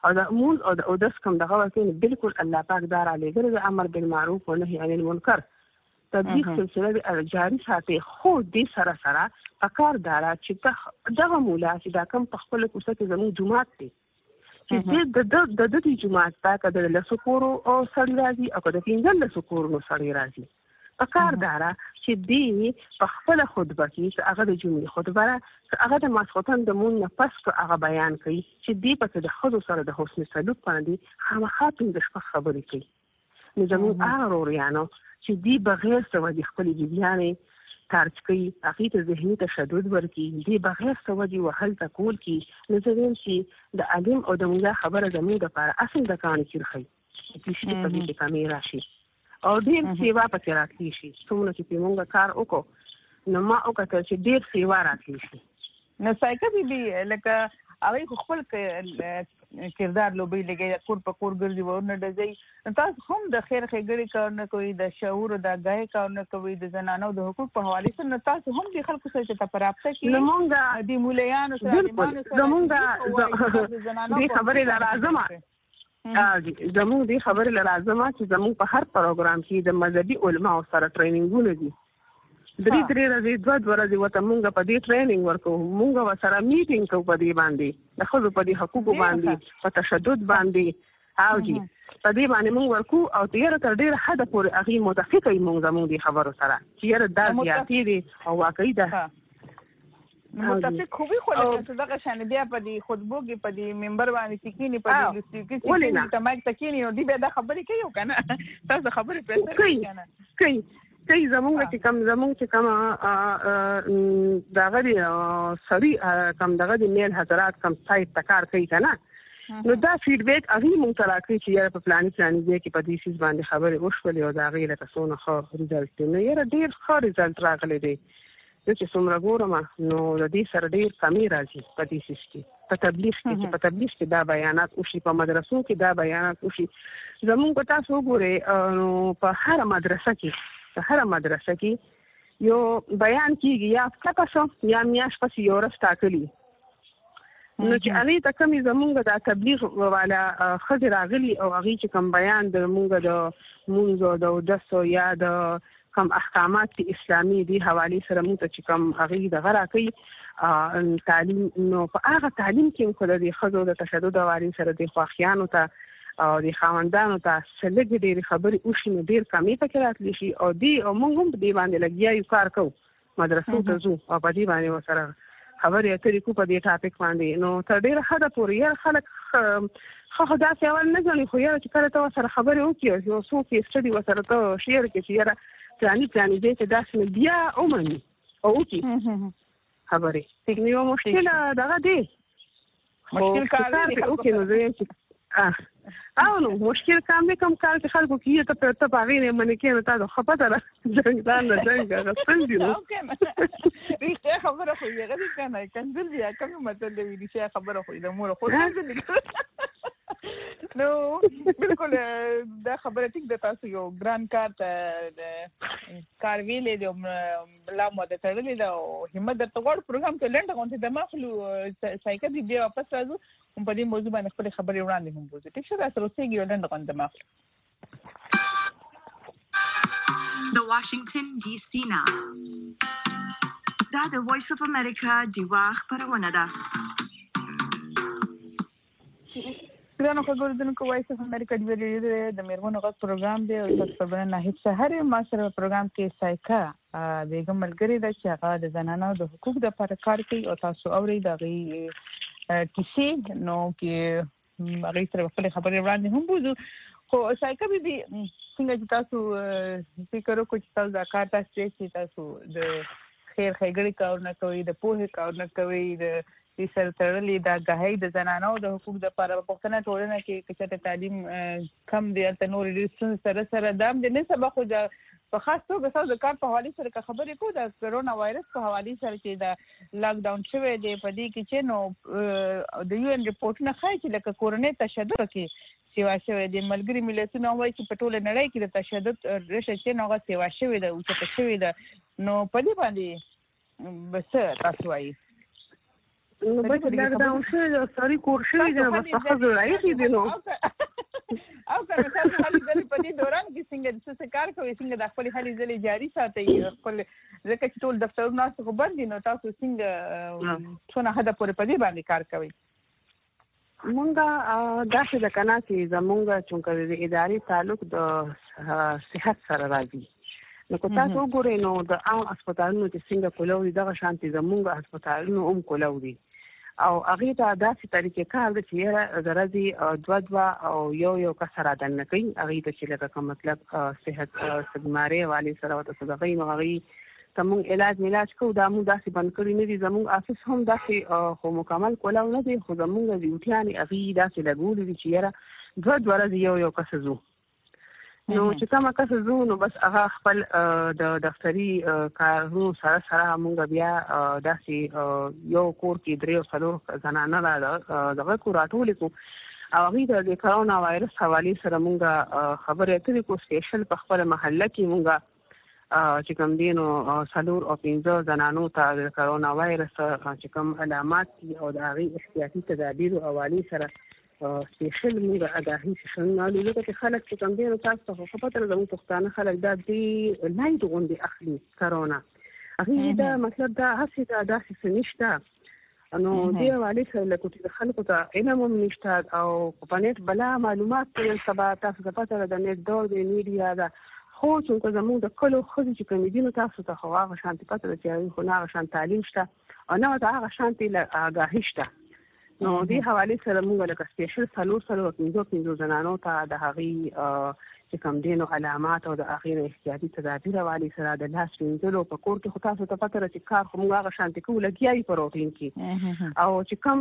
S2: او د مون او د اودس کوم دغه ورته بالکل الله پاک دار علی ګره امر بالمعروف و نهي عن المنکر تطبیق سلسله جاری ساتي. خو دې سره سره پکار دارا چې دغه مولا چې دا کم په خپل کوڅه کې زموږ جمعات دي چې د د د جمعات پاک د لسکورو او سړی راځي او د پینځل لسکورو نو سړی راځي. پکار دارا چې دې په خپل خطبه کې هغه د جمعې خطبه را هغه د ماسخوتن د مون نه پس هغه بیان کوي چې دې په د خود سره د حسن سلوک باندې خامخا د شپه خبرې کوي. نو زموږ هغه وروریانو چې دې بغیر څه د خپل بیانې تارچ کوي هغه ته ذهني تشدد ورکي دې بغیر څه دی وهل تکول کی نو زموږ چې د عالم او د مولا خبره زموږ لپاره اصل د کان کیږي چې شي په دې کې راشي او ډیر سیوا پکې راتلی شي. څومره چې موږ کار وکړو نو ما وکړه چې ډیر سیوا راتلی شي.
S1: نو سایکه بي لکه هغه خپل کردار لوبي لګي کور په کور ګرځي ورنه دځي تاسو هم د خیر خیګړي کارونه کوي د شعور د غای کارونه کوي د زنانو د حقوق په حواله سره تاسو هم د خلکو سره ته پراپته کی
S2: لمونګه
S1: د مولایانو سره
S2: لمونګه دې خبره لازمه ا زموږ دې خبره لازمه چې زموږ په هر پروګرام کې د مذهبي علما سره ټریننګونه دي. درې درې ورځې دوه دوه ورځې وته مونږ په دې ټریننګ ورکو مونږ سره میټینګ کوو په دې باندې د خلکو په دې حقوقو باندې په تشدد باندې او جی په دې باندې مونږ ورکو او تیر تر ډیر حد پورې هغه متفقې مونږ زموږ دې خبرو سره چې یره دا زیاتې دي او واقعي ده
S1: متفق خوبي خو لکه دغه شان بیا په دې خطبو کې په دې منبر باندې تکینی په دې لستیو کې چې تماک تکینی نو دې به دا خبرې کوي کنه تاسو خبرې پېښه کوي کنه
S2: کوي کوي زمونږ چې کم زمونږ چې کم دغه دی سړی کم دغه دی میل حضرات کم سایت تکار کوي کنه نو دا فیډبیک هغه مونږ ته راکړي چې یاره په پلاني پلاني دی کې په دې سیس باندې خبرې وشولې او دا غي له تاسو نه خو ریزلټ نه یاره ډیر ښه ریزلټ راغلی دی چې څومره ګورم نو د دې سره ډیر کمی راځي په دې سیس کې په تبلیغ کې چې په تبلیغ کې دا بیانات او شي په مدرسو کې دا بیانات او شي زمونږ په تاسو ګوره نو په هر مدرسه کې په هر مدرسه کې یو بیان کیږي یا تاسو یا میاش پس یو ورځ ټاکلی نو چې علي ته کومي زمونږ د تبلیغ والا خځه راغلي او هغه چې کوم بیان د مونږ د مونږ د ودسو یا د کوم احکامات اسلامي دي حواله سره موږ ته چې کوم هغه د غرا کوي تعلیم نو په هغه تعلیم کې خو د خزو د تشدد واري سره د خواخیانو ته او د خاوندانو ته سلګ ډېر خبرې او شنو ډېر کمی پکې راتلی شي او دی او موږ هم په دې باندې لګیا یو کار کوو مدرسو ته ځو او په دې باندې وسره خبرې اترې کو په دې ټاپک باندې نو تر ډېر حد پورې خلک خو دا څه اول نه غني خو یاره چې کله ته سره خبرې وکړې یو څو کې سټډي وسره ته شیر کې چې یاره ځاني ځاني دې ته داسې بیا اومني او کی خبرې څنګه یو مشکل دغه دی
S1: مشکل کار دی
S2: او کې نو زه اه او نو مشکل کار دی کوم کار چې خلکو کې ته په ته باغې نه منې کې نو تاسو خپه ده ځنګل نه ځنګل غسل دي نو
S1: ریښه خبره خو یې غوډه کنه کنځل بیا کوم مطلب دی چې خبره خو د مور خو نو بالکل دا خبره ټیک ده تاسو یو ګران کار ته کار ویلې دی لا مو د تړلې دا همت د تګور پروګرام ته لنډه غونډه د مخلو سایکه دی بیا واپس راځو په دې موضوع باندې خپل خبرې وړاندې هم وځي ټیک شته تاسو سره یو لنډه غونډه مخلو
S3: د واشنگټن ډي سي نه دا د وایس اف امریکا دی واخ پرونه ده
S1: ګرانو خبردونکو وایس اف امریکا دی ویډیو د میرمنو غږ پروګرام دی او تاسو په بنا هیڅ سحر ما سره پروګرام کې سایکا بیگم ملګری د چې هغه د زنانو د حقوق د لپاره کار کوي او تاسو اوري د غي کیسې نو کې هغه سره خپل خبرې وړاندې هم بوزو خو سایکا بي بي څنګه چې تاسو فکر وکړئ چې تاسو دا کار تاسو چې تاسو د خیر خیګړي کارونه کوي د پوهې کارونه کوي د د سر تړلې دا غهي د زنانو د حقوق د لپاره په پښتنه ټولنه کې چې تعلیم کم دی تر نور ډیسټنس سره سره دام د نه سبق خو د په خاص توګه تاسو د کار په حواله سره خبرې کوو د کرونا وایرس په حواله سره چې د لاک ډاون شوه دی په دې کې چې نو د یو ان ریپورت نه ښایي چې لکه کورونی تشدد کې سیوا شوه د ملګری ملتونو وایي چې په ټوله نړۍ کې د تشدد رشه چې نوغه سیوا شوه د او چې شوه د نو په دې باندې بس تاسو وایي
S2: نو به لاک ډاون شو سړی کور شوی دی بس خزر راځي دي نو
S1: او که تاسو حالي ځلې په دې دوران کې څنګه څه کار کوي څنګه د خپل حالي ځلې جاري ساتي خپل ځکه چې ټول دفترونه څخه بند دي نو تاسو څنګه څونه حد پورې په دې باندې کار کوي
S2: مونږه داسې د کنا چې زمونږ چونکه د اداري تعلق د صحت سره راځي نو کو تاسو وګورئ نو د عام هسپتالونو چې څنګه کولوري دغه شانتي زمونږ هسپتالونو هم کولوري او هغه ته داسې طریقې کار د چې درځي دوا دوا او یو یو کسر اذن کوي هغه ته چې لکه مطلب صحت سګماري والی سره وته صدقې نو هغه تمون علاج علاج کو دا مو داسې بند کړی نه دي زموږ افس هم داسې خو مکمل کولاو نه دي خو زموږ د یوټیانې هغه داسې لګول دي چې یاره دوا دوا یو یو کس زو نو چې کومه کس زو نو بس هغه خپل د دفتري کارونو سره سره موږ بیا داسې یو کور کې درې او څلور زنانه دغه کور راټول کو او هغه د کرونا وایرس حواله سره موږ خبرې اترې کو سپیشل په خپل محله کې موږ چې کوم دینو سلور او پنځه زنانو ته د کرونا وایرس چې کوم علامات او د هغه احتیاطي تدابیر او حواله سره سپیشل موږ اګاهي شنه لږه چې خلک چې کوم دینو تاسو خو په پاتره زموږ پښتانه خلک دا دی لایټ غونډي اخلي کرونا هغه دا مطلب دا هڅه دا داسې نشته نو دی حواله سره لکه چې خلکو ته علم هم نشته او په نت بلا معلومات په سبا تاسو د پاتره د نت دور د میډیا دا خو چې زموږ د کلو خو چې کوم دینو تاسو ته خو هغه شانتي پاتره چې خو نه شان تعلیم شته او نه هغه شانتي اګاهي شته نو دې حواله سره موږ لکه سپیشل سلور سلور پنځه پنځه زنانو ته د هغې چې کوم دینو علامات او د هغې احتیاطي تدابیر حواله سره د لاس وینځلو په کور کې خو تاسو ته پته ده چې کار خو موږ هغه شانتي کوو لګیا یې په روټین کې او چې کوم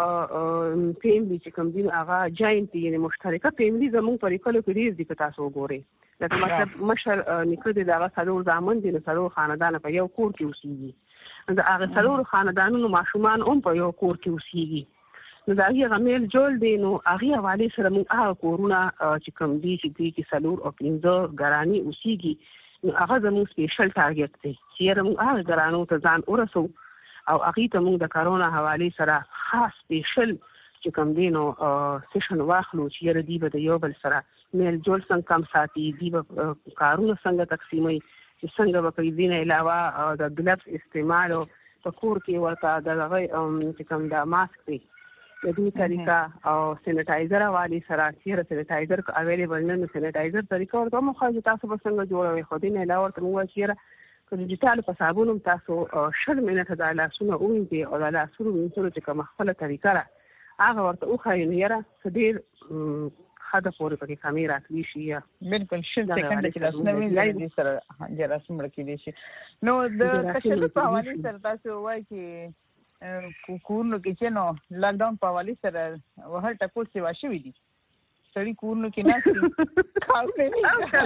S2: فیملي چې کوم دین هغه جاینټ یعنې مشترکه فیملي زموږ په کلو کې ډېر دي که تاسو وګورئ لکه مطلب مشر نیکه دی د هغه څلور زامن دي نو څلور خاندانه په یو کور کې اوسېږي د هغه څلور خاندانونو ماشومان هم په یو کور کې اوسېږي نو دا هغه میل جوړ دی نو هغه حواله سره موږ هغه کورونه چې کوم دي چې دوی کې سلور او پنځه ګرانی اوسېږي نو هغه زموږ سپیشل ټارګټ دی چې موږ هغه ګرانو ته ځان ورسو او هغه ته موږ د کرونا حواله سره خاص سپیشل چې کوم دي نو سیشن واخلو چې یره دی به د یو بل سره میل جوړ څنګه کم ساتي دی به کارونه څنګه تقسیموي چې څنګه به کوي دین علاوه د ګلفز استعمال او په کور کې ورته د هغه چې کوم د ماسک دی د دې طریقه او سینیټایزر والی سره چې سینیټایزر اویلیبل نه نو سینیټایزر طریقه ورته مو خو تاسو به څنګه جوړوي خو دې نه علاوه ته موږ چې په ډیجیټل په صابونم تاسو شل منټه د لاسونو اوینځي او د لاسونو وینځلو چې کومه خپل طریقه را هغه ورته او خاين یره سدیر خاطر پورې په کیمرا کې شي
S1: بالکل شل سکند چې لاسونه وینځي سره جراسم رکې دي شي نو د تشدد په حواله سره تاسو وایي چې کورونو کې چې نو لاک ډاون په حواله سره وهر ټکو سیوا شوې دي سړی کورونو کې نه کار کوي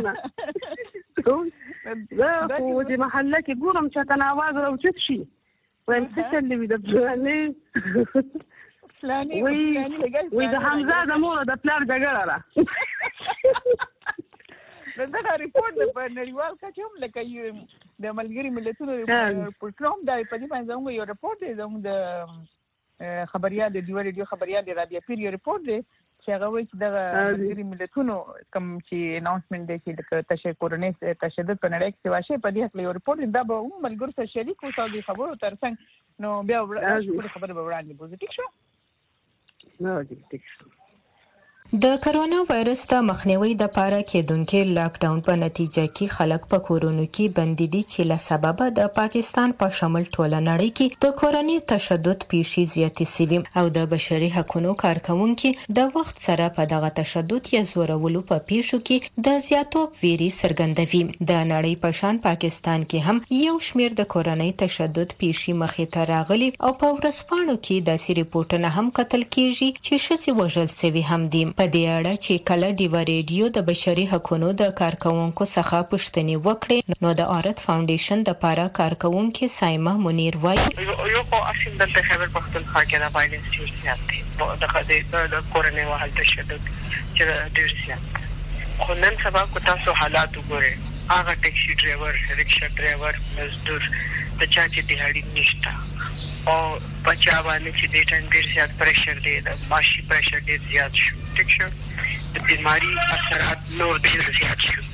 S2: دا خو د محله کې ګورم چې تناواز راوچت شي ویم څه چلې وي د ځواني
S1: فلاني
S2: وي د حمزه د مور د پلار جګړه را
S1: دا ریپورت په نړیوال کچه هم لکه یو د ملګری ملتونو ریپورت کوم دا په دې باندې زموږ یو ریپورت دی زموږ د خبريال د ډیو ریډیو خبريال د رابعه پیر یو ریپورت دی چې هغه وایي چې د ملګری ملتونو کوم چې اناونسمنت دی چې د تشکرنې تشدد په نړۍ کې واشه په دې حق یو ریپورت دا به هم ملګرو سره شریک او تاسو خبرو ترڅنګ نو بیا خبره به وړاندې بوزي ټیک شو
S2: نو دې ټیک شو
S4: د کرونا وایرس د مخنیوي د پاره کېدونکو لاک ډاون په نتیجه کې خلک په کورونو کې بندي دي چې له سبب د پاکستان په شمول ټوله نړۍ کې د کورونی تشدد پیښې زیاتې سوي او د بشري حقوقو کارکونکو د وخت سره په دغه تشدد یا زورولو په پیښو کې د زیاتو ویري سرګندوي د نړۍ په شان پاکستان کې هم یو شمیر د کورونی تشدد پیښې مخې ته راغلي او په ورسپانو کې داسې ریپورتونه هم قتل کیږي چې شڅ وژل سوي هم دي په دې اړه چې کله ډیو ریډیو د بشري حقوقو د کارکونکو څخه پوښتنې وکړې نو د اورت فاونډیشن د پاره کارکونکو سایمه منیر وایي
S5: یو خو اصل د خبر پښتونخوا کې د وایلنس زیات دی د خدای د کورنۍ وحل تشدد چې ډیر زیات خو نن سبا کو تاسو حالات وګورئ هغه ټیکسي ډرایور رکشا ډرایور مزدور د چا چې دهړي نشته او بچا باندې چې د ټایم ډیر زیات پریشر دی د ماشي پریشر ډیر زیات شو ټیک شو د بیماری اثرات نور ډیر زیات شو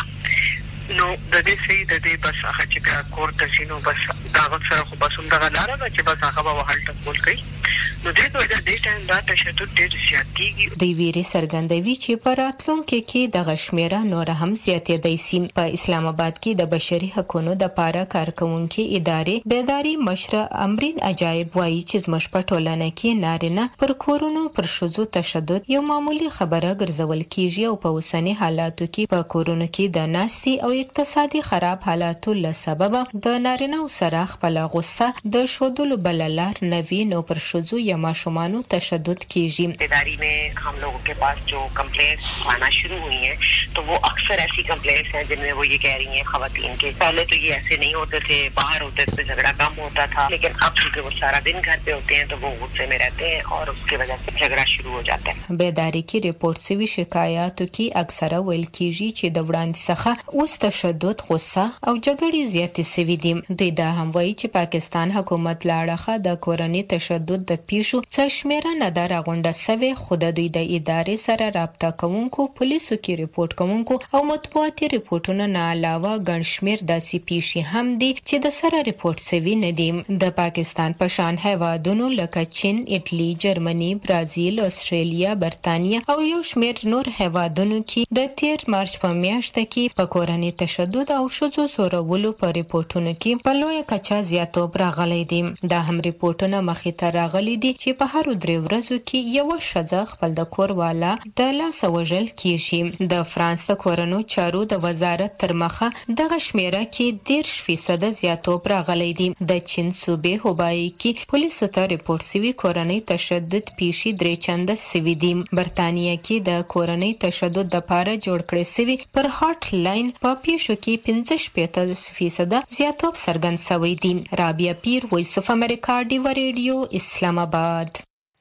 S5: نو د دې سي د دې بس هغه چې بیا کور ته شینو بس دا غوښره خو بس هم دا لاره ده چې بس هغه به حل ټکول کوي نو دې په دې ټایم دا تشدد ډیر زیاتېږي
S4: د ویری سرګندوي چې په راتلونکو کې د غشمیره نور هم زیاتېدای شي په اسلام آباد کې د بشري حقوقو د پاره کارکونکو ادارې بیداری مشر امرین عجایب وایي چې زموږ په ټولنه کې نارینه پر کورونو پر شذو تشدد یو معمولی خبره ګرځول کیږي او په اوسنی حالاتو کې په کورونو کې د ناستي او اقتصادي خراب حالاتو له سبب د نارینه سره خپل غصه د شودلو بللار نوی نو پر شذو یا ماشومانو تشدد کیږي
S5: بیداری में हम लोगों के पास जो कंप्लेंट्स आना शुरू हुई हैं तो वो अक्सर ऐसी कंप्लेंट्स हैं जिनमें वो ये कह रही हैं खवातीन के पहले तो ये ऐसे नहीं होते थे बाहर होते थे झगड़ा कम होता था लेकिन अब क्योंकि वो सारा दिन घर पे होते हैं तो वो गुस्से में रहते हैं और उसकी वजह से झगड़ा शुरू हो जाता है
S4: بیداری کې ریپورت سوي شکایاتو کې اکثره ویل کیږي چې د وړاندې څخه اوس تشدد غصه او جګړې زیاتې سوي دي دوی دا هم وایي چې پاکستان حکومت لاړه د کورنۍ تشدد د پیښو څه شمیره نه دا راغونډه سوي خو د دوی د ادارې سره رابطه کوونکو پولیسو کې ریپورت کوونکو او مطبوعاتي ریپورتونو نه علاوه ګڼ شمیر داسې پیښې هم دي چې د سره ریپورت سوي نه دي د پاکستان په شان هیوادونو لکه چین ایټلی جرمني برازیل استرالیا برتانیا او یو شمیر نور هیوادونو کې د تیر مارچ په میاشت کې په کورنۍ تشدد او شذو زورولو په ریپورتونو کې په لویه کچه زیاتوب راغلی دی دا هم ریپورتونه مخې ته راغلي دي چې په هر درې ورځو کې یو ښځه خپل د کور والا د لاس وژل کیږي د فرانس د کورونو چارو د وزارت تر مخه دغه شمیره کې ډیر فیصد زیاتوب راغلی دی د چین صوبې هوبای کې پولیسو ته ریپورت سوي کورنۍ تشدد پیښې درې چنده سوي دي برتانیا کې د کورنۍ تشدد د پاره جوړ کړی سوي پر هاټ لاین په پیښو کې پنځه شپږ فیصد زیاتوب څرګند شوی دی رابعه پیر وایس اف امریکا ډیو ریډیو اسلام آباد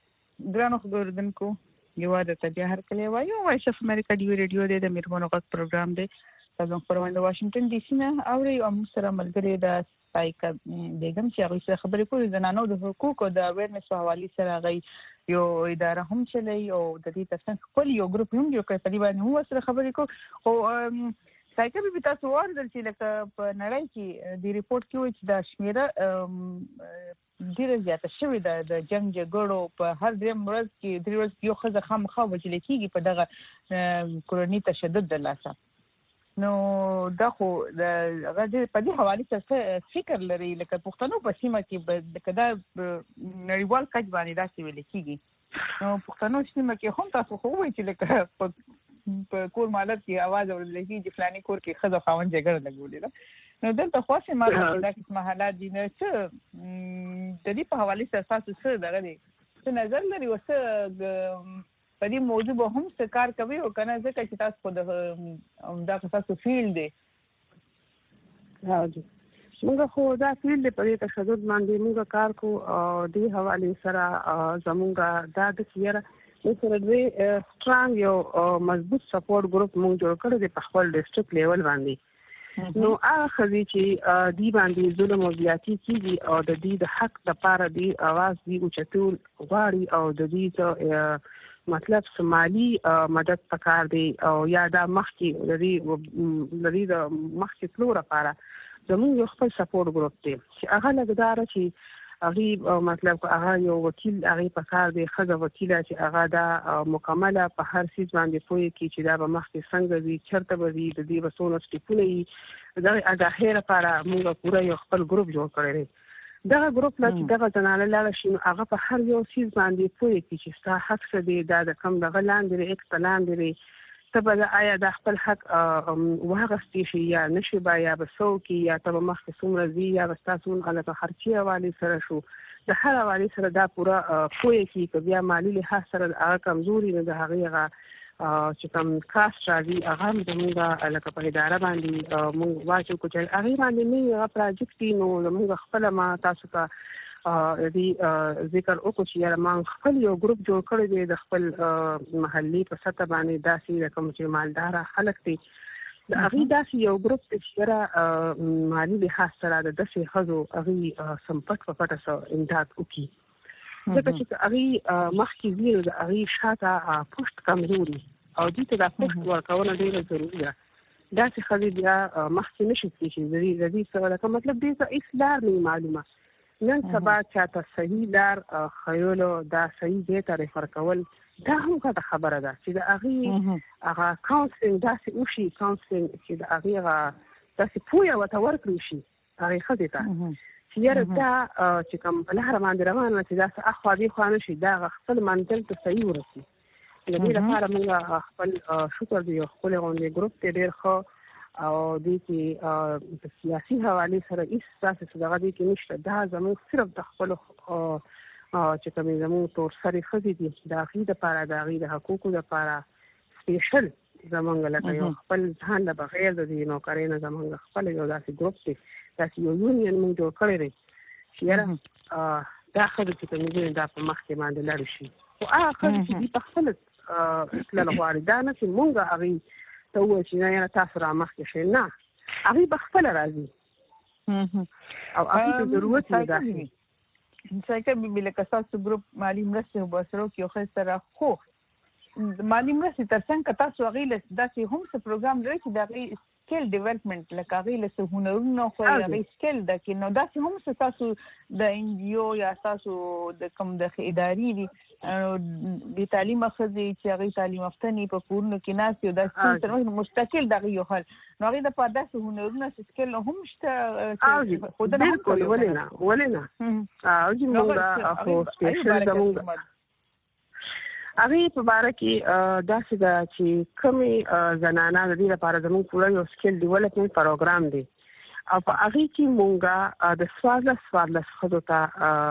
S1: درنو خبردونکو یو د تبیا هر کله وایو وایس اف امریکا ډیو ریډیو د میرمنو غږ پروګرام دی تاسو خبرونه د واشنگټن ډي سي نه اوري او موږ سره ملګری د سپایکا بیگم چې هغه سره خبرې کوي د نانو د حقوقو د اویرنس په حواله سره غي یو اداره هم چلی او د دې ترڅنګ خپل یو ګروپ هم جوړ کړی په دې باندې هو سره خبرې کوي او سایکل به تاسو ورته چې لکه په نړۍ کې د ریپورت کې وایي چې د شمیره ډیره زیاته شوې ده د جنگ جګړو په هر درې ورځ کې درې ورځ یو ښځه خامخا وژل کېږي په دغه کورنۍ تشدد د لاسه نو دا خو د غږ په دې حواله څه فکر لري لکه پښتنو په سیمه کې کدا نړیوال کچ باندې دا څه ویل کېږي نو پښتنو سیمه کې هم تاسو خو وایي چې لکه په کور مالک کې आवाज اورل کېږي چې فلاني کور کې ښځه خاوند جګړه لګولې ده نو دلته خاصه ما دا قسمه حالات دي نه چې د دې په حواله سره تاسو څه دغه دي څه نظر لري او څه په دې موضوع به هم څه کار کوي او کنه ځکه چې تاسو په دا تاسو فیلډ دی
S2: راځي موږ خو دا فیلډ په دې تشدد باندې موږ کار کو او دې حواله سره زموږ دا د سیاره سره دوی سترانګ یو مضبوط سپورټ ګروپ موږ جوړ کړی دی په خپل ډیسټریکټ لیول باندې نو هغه خزي چې دی باندې ظلم او زیاتی کیږي او د دې د حق لپاره دی आवाज دی او چتول غواړي او د دې ته مطلب سمالي مدد پکار دی او یا دا مخکې د دې د دې د مخکې تلو لپاره زموږ یو خپل سپورټ ګروپ دی چې هغه لګدار چې هغه مطلب هغه یو وکیل هغه پکار دی خزه وکیل چې هغه دا مکمله په هر سیس باندې پوي کی چې دا به مخکې څنګه وي چرته به وي د دې وسونه سټیپونه دا هغه لپاره موږ پوره یو خپل ګروپ جوړ کړی دی دا ګروپ لا چې دا زنانه لاله شي هغه په هر یو سیس باندې پوي کی چې ستا حق څه دی دا د کم د غلاند دی اک تلان دی تبه دا آیا د خپل حق واغستې شي یا نشي با یا بسو کی یا تبه مخکې څومره زی یا تاسو غلطه خرچي حواله سره شو د هر حواله سره دا پورا پوي کی که بیا مالی له سره هغه کمزوري نه د هغه چې کوم کاست راځي هغه موږ لکه په اداره باندې موږ واچو چې هغه باندې نه یو پروجیکټ نو موږ خپل ما تاسو ته دې ذکر وکړو چې ما خپل یو ګروپ جوړ کړی دی د خپل محلي په سطح باندې داسې کوم چې مالدار خلک دي د هغه داسې یو ګروپ چې سره مالی لحاظ سره د داسې خزو هغه سمپټ په پټه سو امداد وکي ځکه چې هغه مخکې زیرو د هغه شاته پوسټ کمزوري او دې ته د پوسټ ورکونه ډیره ضروري ده داسې خزي بیا مخکې نشي کېږي د دې سره دا مطلب دې ته اسلام نه معلومه نن سبا چاته صحیح لار خیالو دا صحیح دی ته ریفر کول دا هم څه خبره ده چې د هغه هغه کاونسلینګ داسې وشي کاونسلینګ چې د هغه داسې پوهه وته ورکړي شي هغه خدای ته چې یاره دا چې کوم لهر باندې روانه چې دا څه اخوا دی خو نه شي دا خپل منزل ته صحیح ورسي د دې لپاره موږ خپل شکر دی خپل غونډې ګروپ ته ډېر ښه او د کې د سیاسي حواله سره هیڅ تاسو څنګه دي کې نشته دا زموږ صرف د خپل چې کوم زموږ تور سره خدي دي د اخیری لپاره د اخیری د حقوقو لپاره سپیشل زمونږ لکه یو خپل ځان د بغیر د دې نوکرینه زمونږ خپل یو داسې ګروپ دی داسې یو یونین موږ جوړ کړی دی چې یاره دا خبره چې کومې دا په مخ کې باندې لري شي او هغه خبره چې په خپل اصلاح غواړي دا نه چې مونږ هغه ته و چې نه تاسو را مخکې شئ نه هغه بخپل راځي او هغه ته ضرورت نه ده
S1: څنګه به لکه تاسو ګروپ مالی مرسته وباسرو کې خو سره خو مالی مرسته ترڅنګ تاسو هغه له داسې هم څه پروګرام لري چې دا سکیل ډیولپمنٹ لکه هغه له هنرونو خو هغه سکیل د کې نو داسې هم څه تاسو د ان جی او یا تاسو د کوم د اداري دي د تعلیم خزي چې هغه تعلیم افتنی په کورونو کې ناس یو د څه مستقل دغه یو حل نو هغه د پاداس هنرونو سکیل هم شته
S2: خو دا بالکل ولنا ولنا او چې موږ خو سپیشل زموږ هغه په باره کې داسې دا چې کومي زنانه د دې لپاره زموږ پوره یو سکیل ډیولپمنٹ پروګرام دی او په هغه کې موږ د سوال سوال خدو ته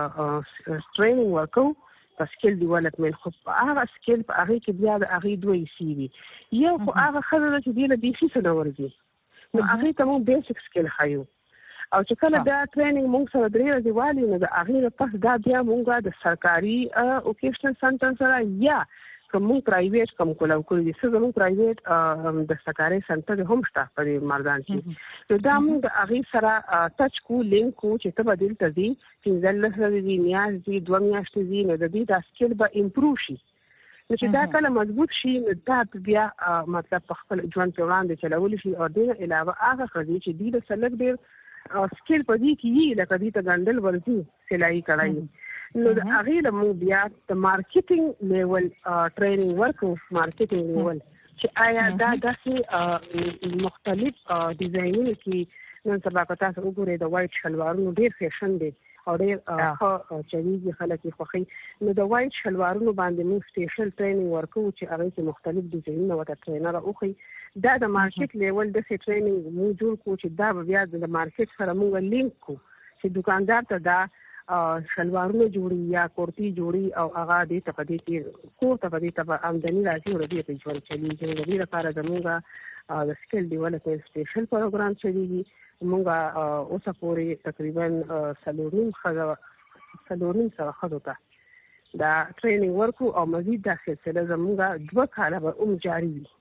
S2: ټریننګ ورکو په سکیل ډیولپمنٹ خو په هغه سکیل په هغه کې بیا د هغه دوی سی وي یو خو هغه خدای چې دی له دې څه نه ورځي نو هغه ته موږ بیسیک سکیل خایو او چې کله دا ټریننګ موږ سره درې ورځې والی نو د هغه پس دا بیا موږ د سرکاري اوکیشنل سنټر سره یا کوم پرایویټ کوم کولاو کوي چې زموږ پرایویټ د سرکاري سنټر هم شته په مردان کې نو دا موږ د هغه سره ټچ کو لینک کو چې ته بدل ته دي چې ځل سره دي نیاز دي دوه میاشتې دي نو د دې د سکیل به امپروو شي نو چې دا کله مضبوط شي نو دا بیا مطلب په خپل ژوند کې وړاندې چلول شي او د علاوه هغه خدي چې دې د سلک ډیر سکیل په دې کې یي لکه دې ته ګندل ورځي سلای کړای نو د هغه له مو بیا د مارکیټینګ لیول ټریننګ ورکو مارکیټینګ لیول چې آیا دا داسې مختلف ډیزاینونه کې نن سبا که تاسو وګورئ د وایټ شلوارونو ډیر فیشن دی او ډیر ښه چويږي خلک یې خوښي نو د وایټ شلوارونو باندې موږ سپیشل ټریننګ ورکو چې هغه کې مختلف ډیزاینونه وته ټرینر اوخي دا د مارکیټ لیول د سی ټریننګ موږ جوړ کو چې دا بیا د مارکیټ سره موږ لینک کو چې دکاندار ته دا شلوارونه جوړي یا کورتي جوړي او هغه دې ته پدې کې کور ته پدې ته آمدنی راځي او دې په ژوند چلی چې د دې لپاره زموږ د سکیل ډیولپمنٹ سپیشل پروګرام چلیږي موږ اوسه پورې تقریبا سلورین خزه سلورین سره خزه ته دا ټریننګ ورکو او مزید د سلسله زموږ دوه کاله به هم جاری وي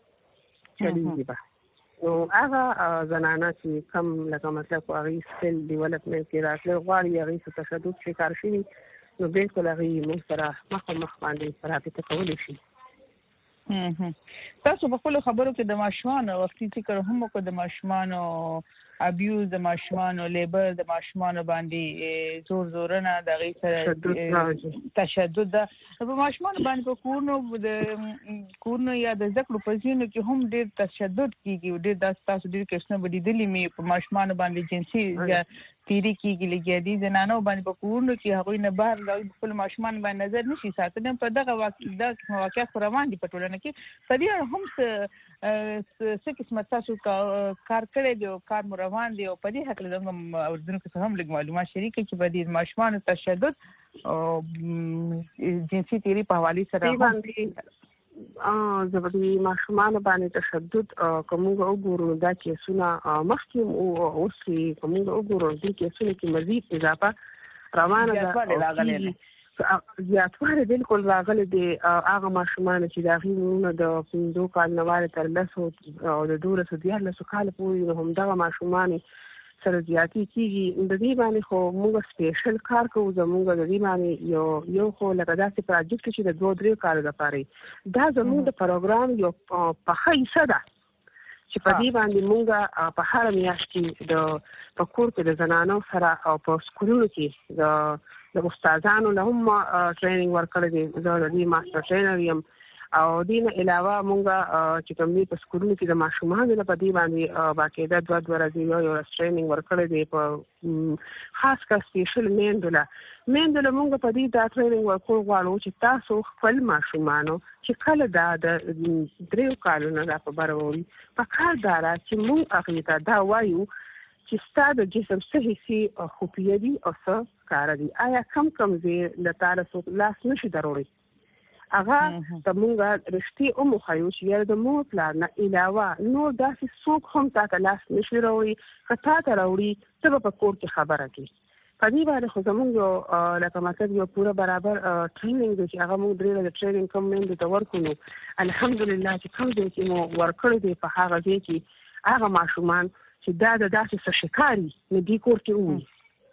S2: چلیږي به نو هغه زنانه چې کم لکه مطلب هغه سکیل ډیولپمنٹ کې راتلل غواړي هغه څه تشدد شکار شي نو بالکل هغه موږ سره مخ مخ باندې رابطه کولی شي
S1: تاسو په خپل خبرو کې د ماشومان وختي ذکر هم کو د ماشومان ابیوز د ماشومان لیبر د ماشومان باندې زور زورنه د غي سره تشدد د په ماشومان باندې په کورونو د کورونو یا د ذکر په ځینو کې هم ډېر تشدد کیږي ډېر د تاسو ډېر کښنه بدیدلی می په ماشومان باندې جنسي یا تیری کیږي لګیدي زنانو باندې په کورونو کې هغوی نه بهر د خپل ماشومان باندې نظر نشي ساتل په دغه واقع د روان دي په ټولنه کې په دې هم څه څه قسمت تاسو کار کړی دی او کار مو روان دی او په دې حق له موږ اوردونکو څخه هم لږ معلومات شریک کړي چې په دې ماشومان تشدد او جنسي تیری په حواله سره
S2: اه زبردي ماشومان باندې تشدد کومه وګورو دا چې سونه مخکې او اوسې کومه وګورو دي چې سونه کې مزید اضافه روانه ده زیاتوالی بالکل راغلی دی هغه ماشومان چې د هغې عمرونه د پنځو کال نه وارې تر لسو او د دولسو دیارلسو کاله پورې نو همدغه ماشومان سره زیاتې کېږي. د دې باندې خو موږ سپیشل کار کوو. زموږ د دې باندې یو یو خو لکه داسې پراجیکټ چې د دوه درې کالو دپاره دا زموږ د پروګرام یو پخه حصه ده چې په دې باندې موږ په هره میاشت کې د په کور کې د زنانو سره او په سکولونو کې د د استادانو له هم ټریننګ ورکړی دی. زه د دې ماسټر ټرینر یم او دې نه علاوه موږ چې کوم دي په سکولونو کې د ماشومانو په دې باندې باقاعده دوه دوه ورځې یو یو ټریننګ ورکړی دی په خاص کر سپیشل میندو له میندو له موږ په دې دا ټریننګ ورکول غواړو چې تاسو خپل ماشومانو چې کله دا د دریو کالونو دا په بره وړي په کار دا را چې موږ هغې ته دا وایو چې ستا د جسم څه حصې خوفیه دي او څه کاره دي. آیا کم کم ځای له تا له څوک لاس نشي دروړی هغه ته موږ رښتې هم وښیو چې یاره د مور پلار نه علاوه نور داسې څوک هم تا ته لاس نشي راوړي. که تا ته راوړي ته به په کور کې خبره کړي. په دې باندې خو زموږ یو لکه مطلب یو پوره برابر ټریننګ دی چې هغه موږ درې ورځې ټریننګ کوم میندو ته ورکړو. نو الحمدلله چې کوم ځای چې مو ورکړی دی په هغه ځای کې هغه ماشومان چې دا د داسې څه شکاري نه دې کور کې ووي.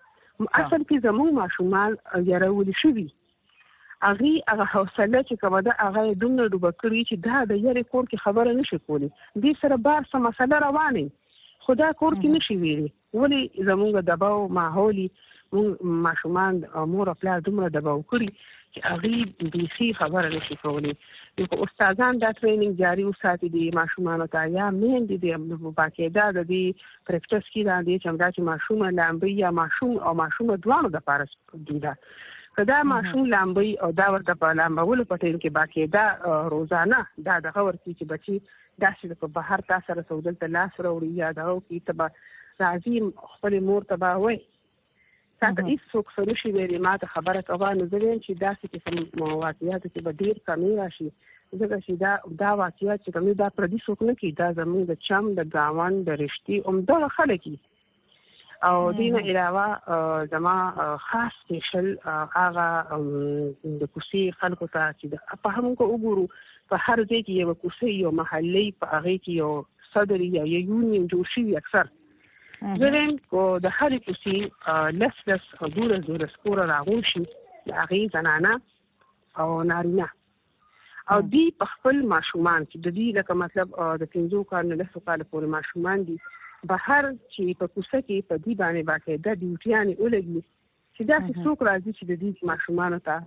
S2: اصل کې زموږ ماشومان یارولي شوي هغې هغه حوصله چې کومه ده هغه یې دومره ډوبه کړي چې دا د یارې کور کې خبره نشي کولی. دې سره بار څه مسله روانې خو دا کور کې نشي ویلي. ولې زموږ دباو ماحولي مونږ ماشومان مور او پلار دومره دباو کړي چې هغې بیخي خبره نشي کولی. نو استادان دا ټریننګ جاري وساتي دي ماشومانو ته یا میندې دي باقاعده د دې پریکټس کې دا دي چې همدا چې ماشومه لامبي یا ماشوم او ماشومه دواړو دپاره دي. دا که دا ماشوم لامبي او دا ورته په لامبولو په ټایم کې باقاعده روزانه دا دغه ورکړي چې بچي داسې په بهر تا سره څه دلته لاس راوړي یا دغه وکړي ته به راځي خپلې مور ته به وایي تا ته هېڅوک څه نشي ویلي ما ته خبره کوه. نو زه وایم چې داسې قسم واقعاتو کې به ډېر کمې راشي ځکه چې دا دا واقعات چې کوم دا پردي څوک نه کوي. دا زموږ د چم د ګاونډ د رښتې همدغه خلک دي. او دې نه علاوه زما خاص سپیشل هغه د کوڅې خلکو ته چې په همونکه وګورو په هر ځای کې یوه کوڅې یو محلې په هغې کې یو صدر یا یو یونین جوړ شوي اکثر زه وایم که د هرې کوڅې لس لس او دولس دولس کوره راغون شي د هغې زنانه او نارینه او دوی په خپل ماشومان چې د دوی لکه مطلب د پنځو کال نه لسو کاله پورې ماشومان دي بهر چې په کوڅه کې په دوی باندې باقاعده ډیوټیانې ولګي چې داسې څوک راځي چې د دوی ماشومانو ته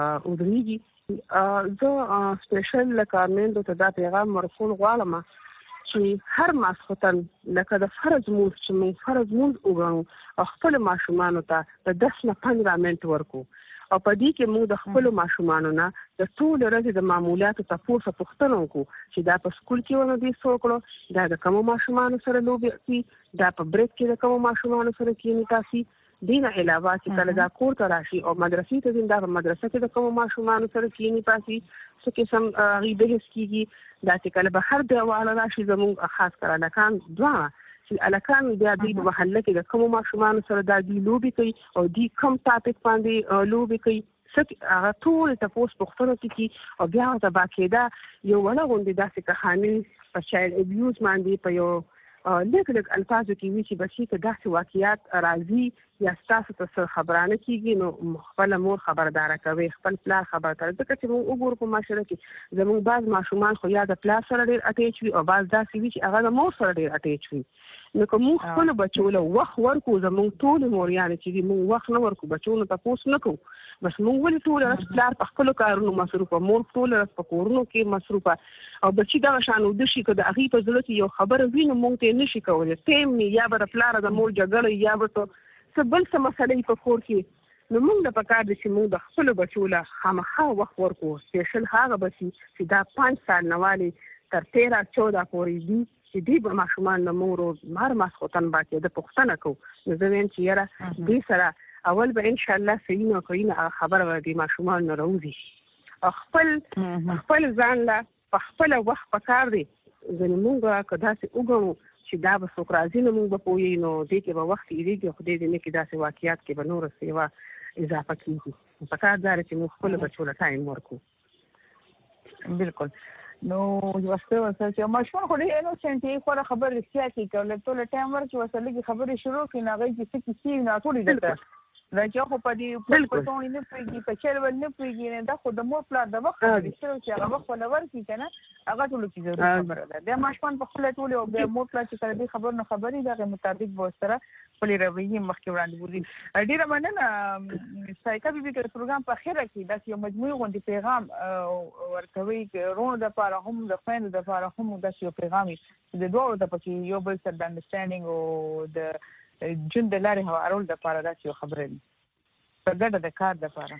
S2: ودرېږي. زه سپیشل لکه میندو ته دا پیغام ورکول غواړم چې هر ماسخوتن لکه د فرض مونځ چې موږ فرض مونځ وګڼو او خپلو ماشومانو ته د دس نه پنځه منټ ورکو او په دې کې موږ د خپلو ماشومانو نه د ټولې ورځې د معمولاتو تپوس او پوښتنه وکړو چې دا په سکول کې ونه دې څه وکړو دا د کومو ماشومانو سره لوبې کوي دا په بریک کې د کومو ماشومانو سره کښېني تاسې. دې نه علاوه چې کله دا کور ته راشي او مدرسې ته ځي دا په مدرسه کې د کومو ماشومانو سره کښېني تاسې څه قسم هغې بحث کېږي. دا چې کله بهر دیواله راشي زموږ خاص کر هلکان دواړه چې هلکان بیا دوی په محله کې د کومو ماشومانو سره دا دوی لوبې کوي او دوی کم ټاپک باندې لوبې کوي هغه ټول تپوس پوښتنه کوي او بیا ورته باقاعده یو وړه غوندې داسې کهاني په چایلډ ابیوز باندې په یو لږ لږ الفاظو کې وي چې بچي ته داسې واقعیات راځي یا ستاسو ته څه خبرانه کېږي نو خپله مور خبرداره کوئ خپل پلار خبرداره ځکه چې موږ وګورو په معاشره کې زموږ بعض ماشومان خو یا د پلار سره ډېر اټیچ وي او بعض داسې وي چې هغه د مور سره ډېر اټیچ وي. نو که موږ خپلو بچو له وخت ورکړو زموږ ټولې موریانې چې دي موږ وخت نه ورکړو بچو نه تپوس نه کوو بس موږ ولې ټوله ورځ پلار په خپلو کارونو مصروفه مور ټوله ورځ په کورونو کې مصروفه او بچي دغه شان وده شي که د هغې په زړه کې یو خبره وي نو موږ ته یې نه شي کولی ټیم یا به د پلاره د مور جګړه یا به څه بل څه مسله په کور کې نو موږ د پکار دي چې موږ د خپلو بچو له خامخا وخت ورکړو سپیشل هغه بچي چې دا پنځ سال نه والې تر تیره چوده پورې دي چې دوی به ماشومان له مورو هر ماسخوتن باقاعده پوښتنه کوو نو زه وایم چې یاره دې سره اول به انشاءالله صحیح نه کوي نه خبره به د ماشومان نه راوځي او خپل خپل ځان له په خپله وخت پکار دی ځینې موږ که داسې وګڼو چې دا به څوک راځي نو موږ به پوهېږو نو دې کې به وخت تېرېږي خو دې دې نه کې داسې واقعیات کې به نوره سیوا اضافه کیږي په کار دار چې موږ خپل بچو له ټایم ورکو.
S1: بالکل. نو واسطه واسطه چې ماشوم خو دې نو سنتي خو خبر رښتیا کی کوله ټول ټایم ورکو وسله کې خبرې شروع کړي نه غي چې څه کیږي نه ټول دې دا چې خو په دې په ټول نه پیږي په چل ول نه پیږي نه دا خو د مور پلا د وخت چې هغه وخت ولور کی کنه هغه ټول کې ضروري خبره ده. د ماشوم په خپل ټول او د مور پلا چې کړي خبر نه خبري دغه مطابق به سره خپل رویه مخکې وړاندې وړي. ډیره مننه سایکا بیبي د پروګرام په اخره کې د یو مجموعي غونډې پیغام ورکوي رونو د لپاره هم د فین د لپاره هم د یو پیغام د دوه د پکې یو بل سره د انډرستانډینګ او د جون د لارې هوارول د لپاره دا یو خبره ده په ګډه د کار د لپاره.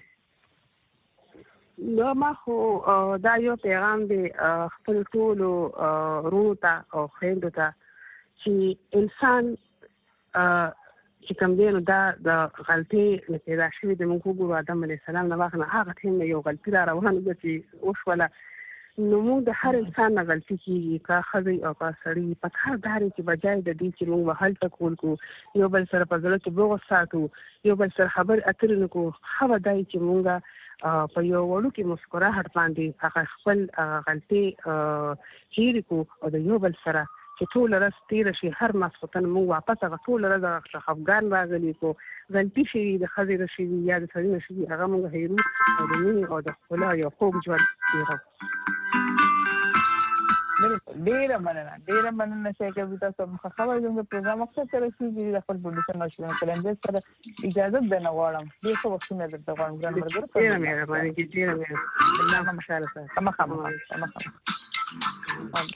S2: نو ما خو دا یو پیغام دی خپل ټول رونو ته او خویندو ته چې انسان چې کوم دی نو دا د غلطۍ نه پیدا شوي د موږ وګورو آدم علیه السلام نه واخله هغه ټیم نه یو غلطي را روانه ده چې وشوله. نو موږ د هر انسان نه غلطي کېږي که ښځې او که سړي په کار دا دی چې بجای د دې چې موږ به هلته کول کړو یو بل سره په زړه کې بغض ساتو یو بل سره خبرې اترې نه کړو ښه به دا وي چې موږ په یو وړوکي مسکراهټ باندې هغه خپل غلطۍ هېرې کړو او د یو بل سره چې ټول ورځ تېره شي هر ماسخوتن موږ واپس هغه ټول ورځ هغه خفګان راغلي کو غلطي شوي د ښځې نه شوي یا د سړي نه شوي هغه موږ هېرو او د مینې او د ښکلا یو خوږ ژوند تېرو.
S1: ډیره مننه ډیره مننه چې کوي تاسو مخه خبرې زموږ پروګرام اکثر سره چې د خپل پروډوسر مشورې کلندر سره اجازه ده نه غواړم ډیر څه وختونه درته غواړم ګران مرګ
S2: ډیره مهرباني کې ډیره مهرباني الله مشاله سره
S1: سم خبره سم خبره.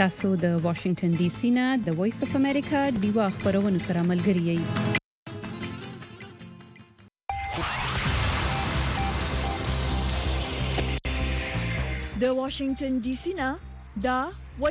S6: تاسو د واشنگټن ډي سي نه د وایس اف امریکا دیوا خبرونه سره ملګری یئ.
S7: د واشنگټن ډي سي نه دا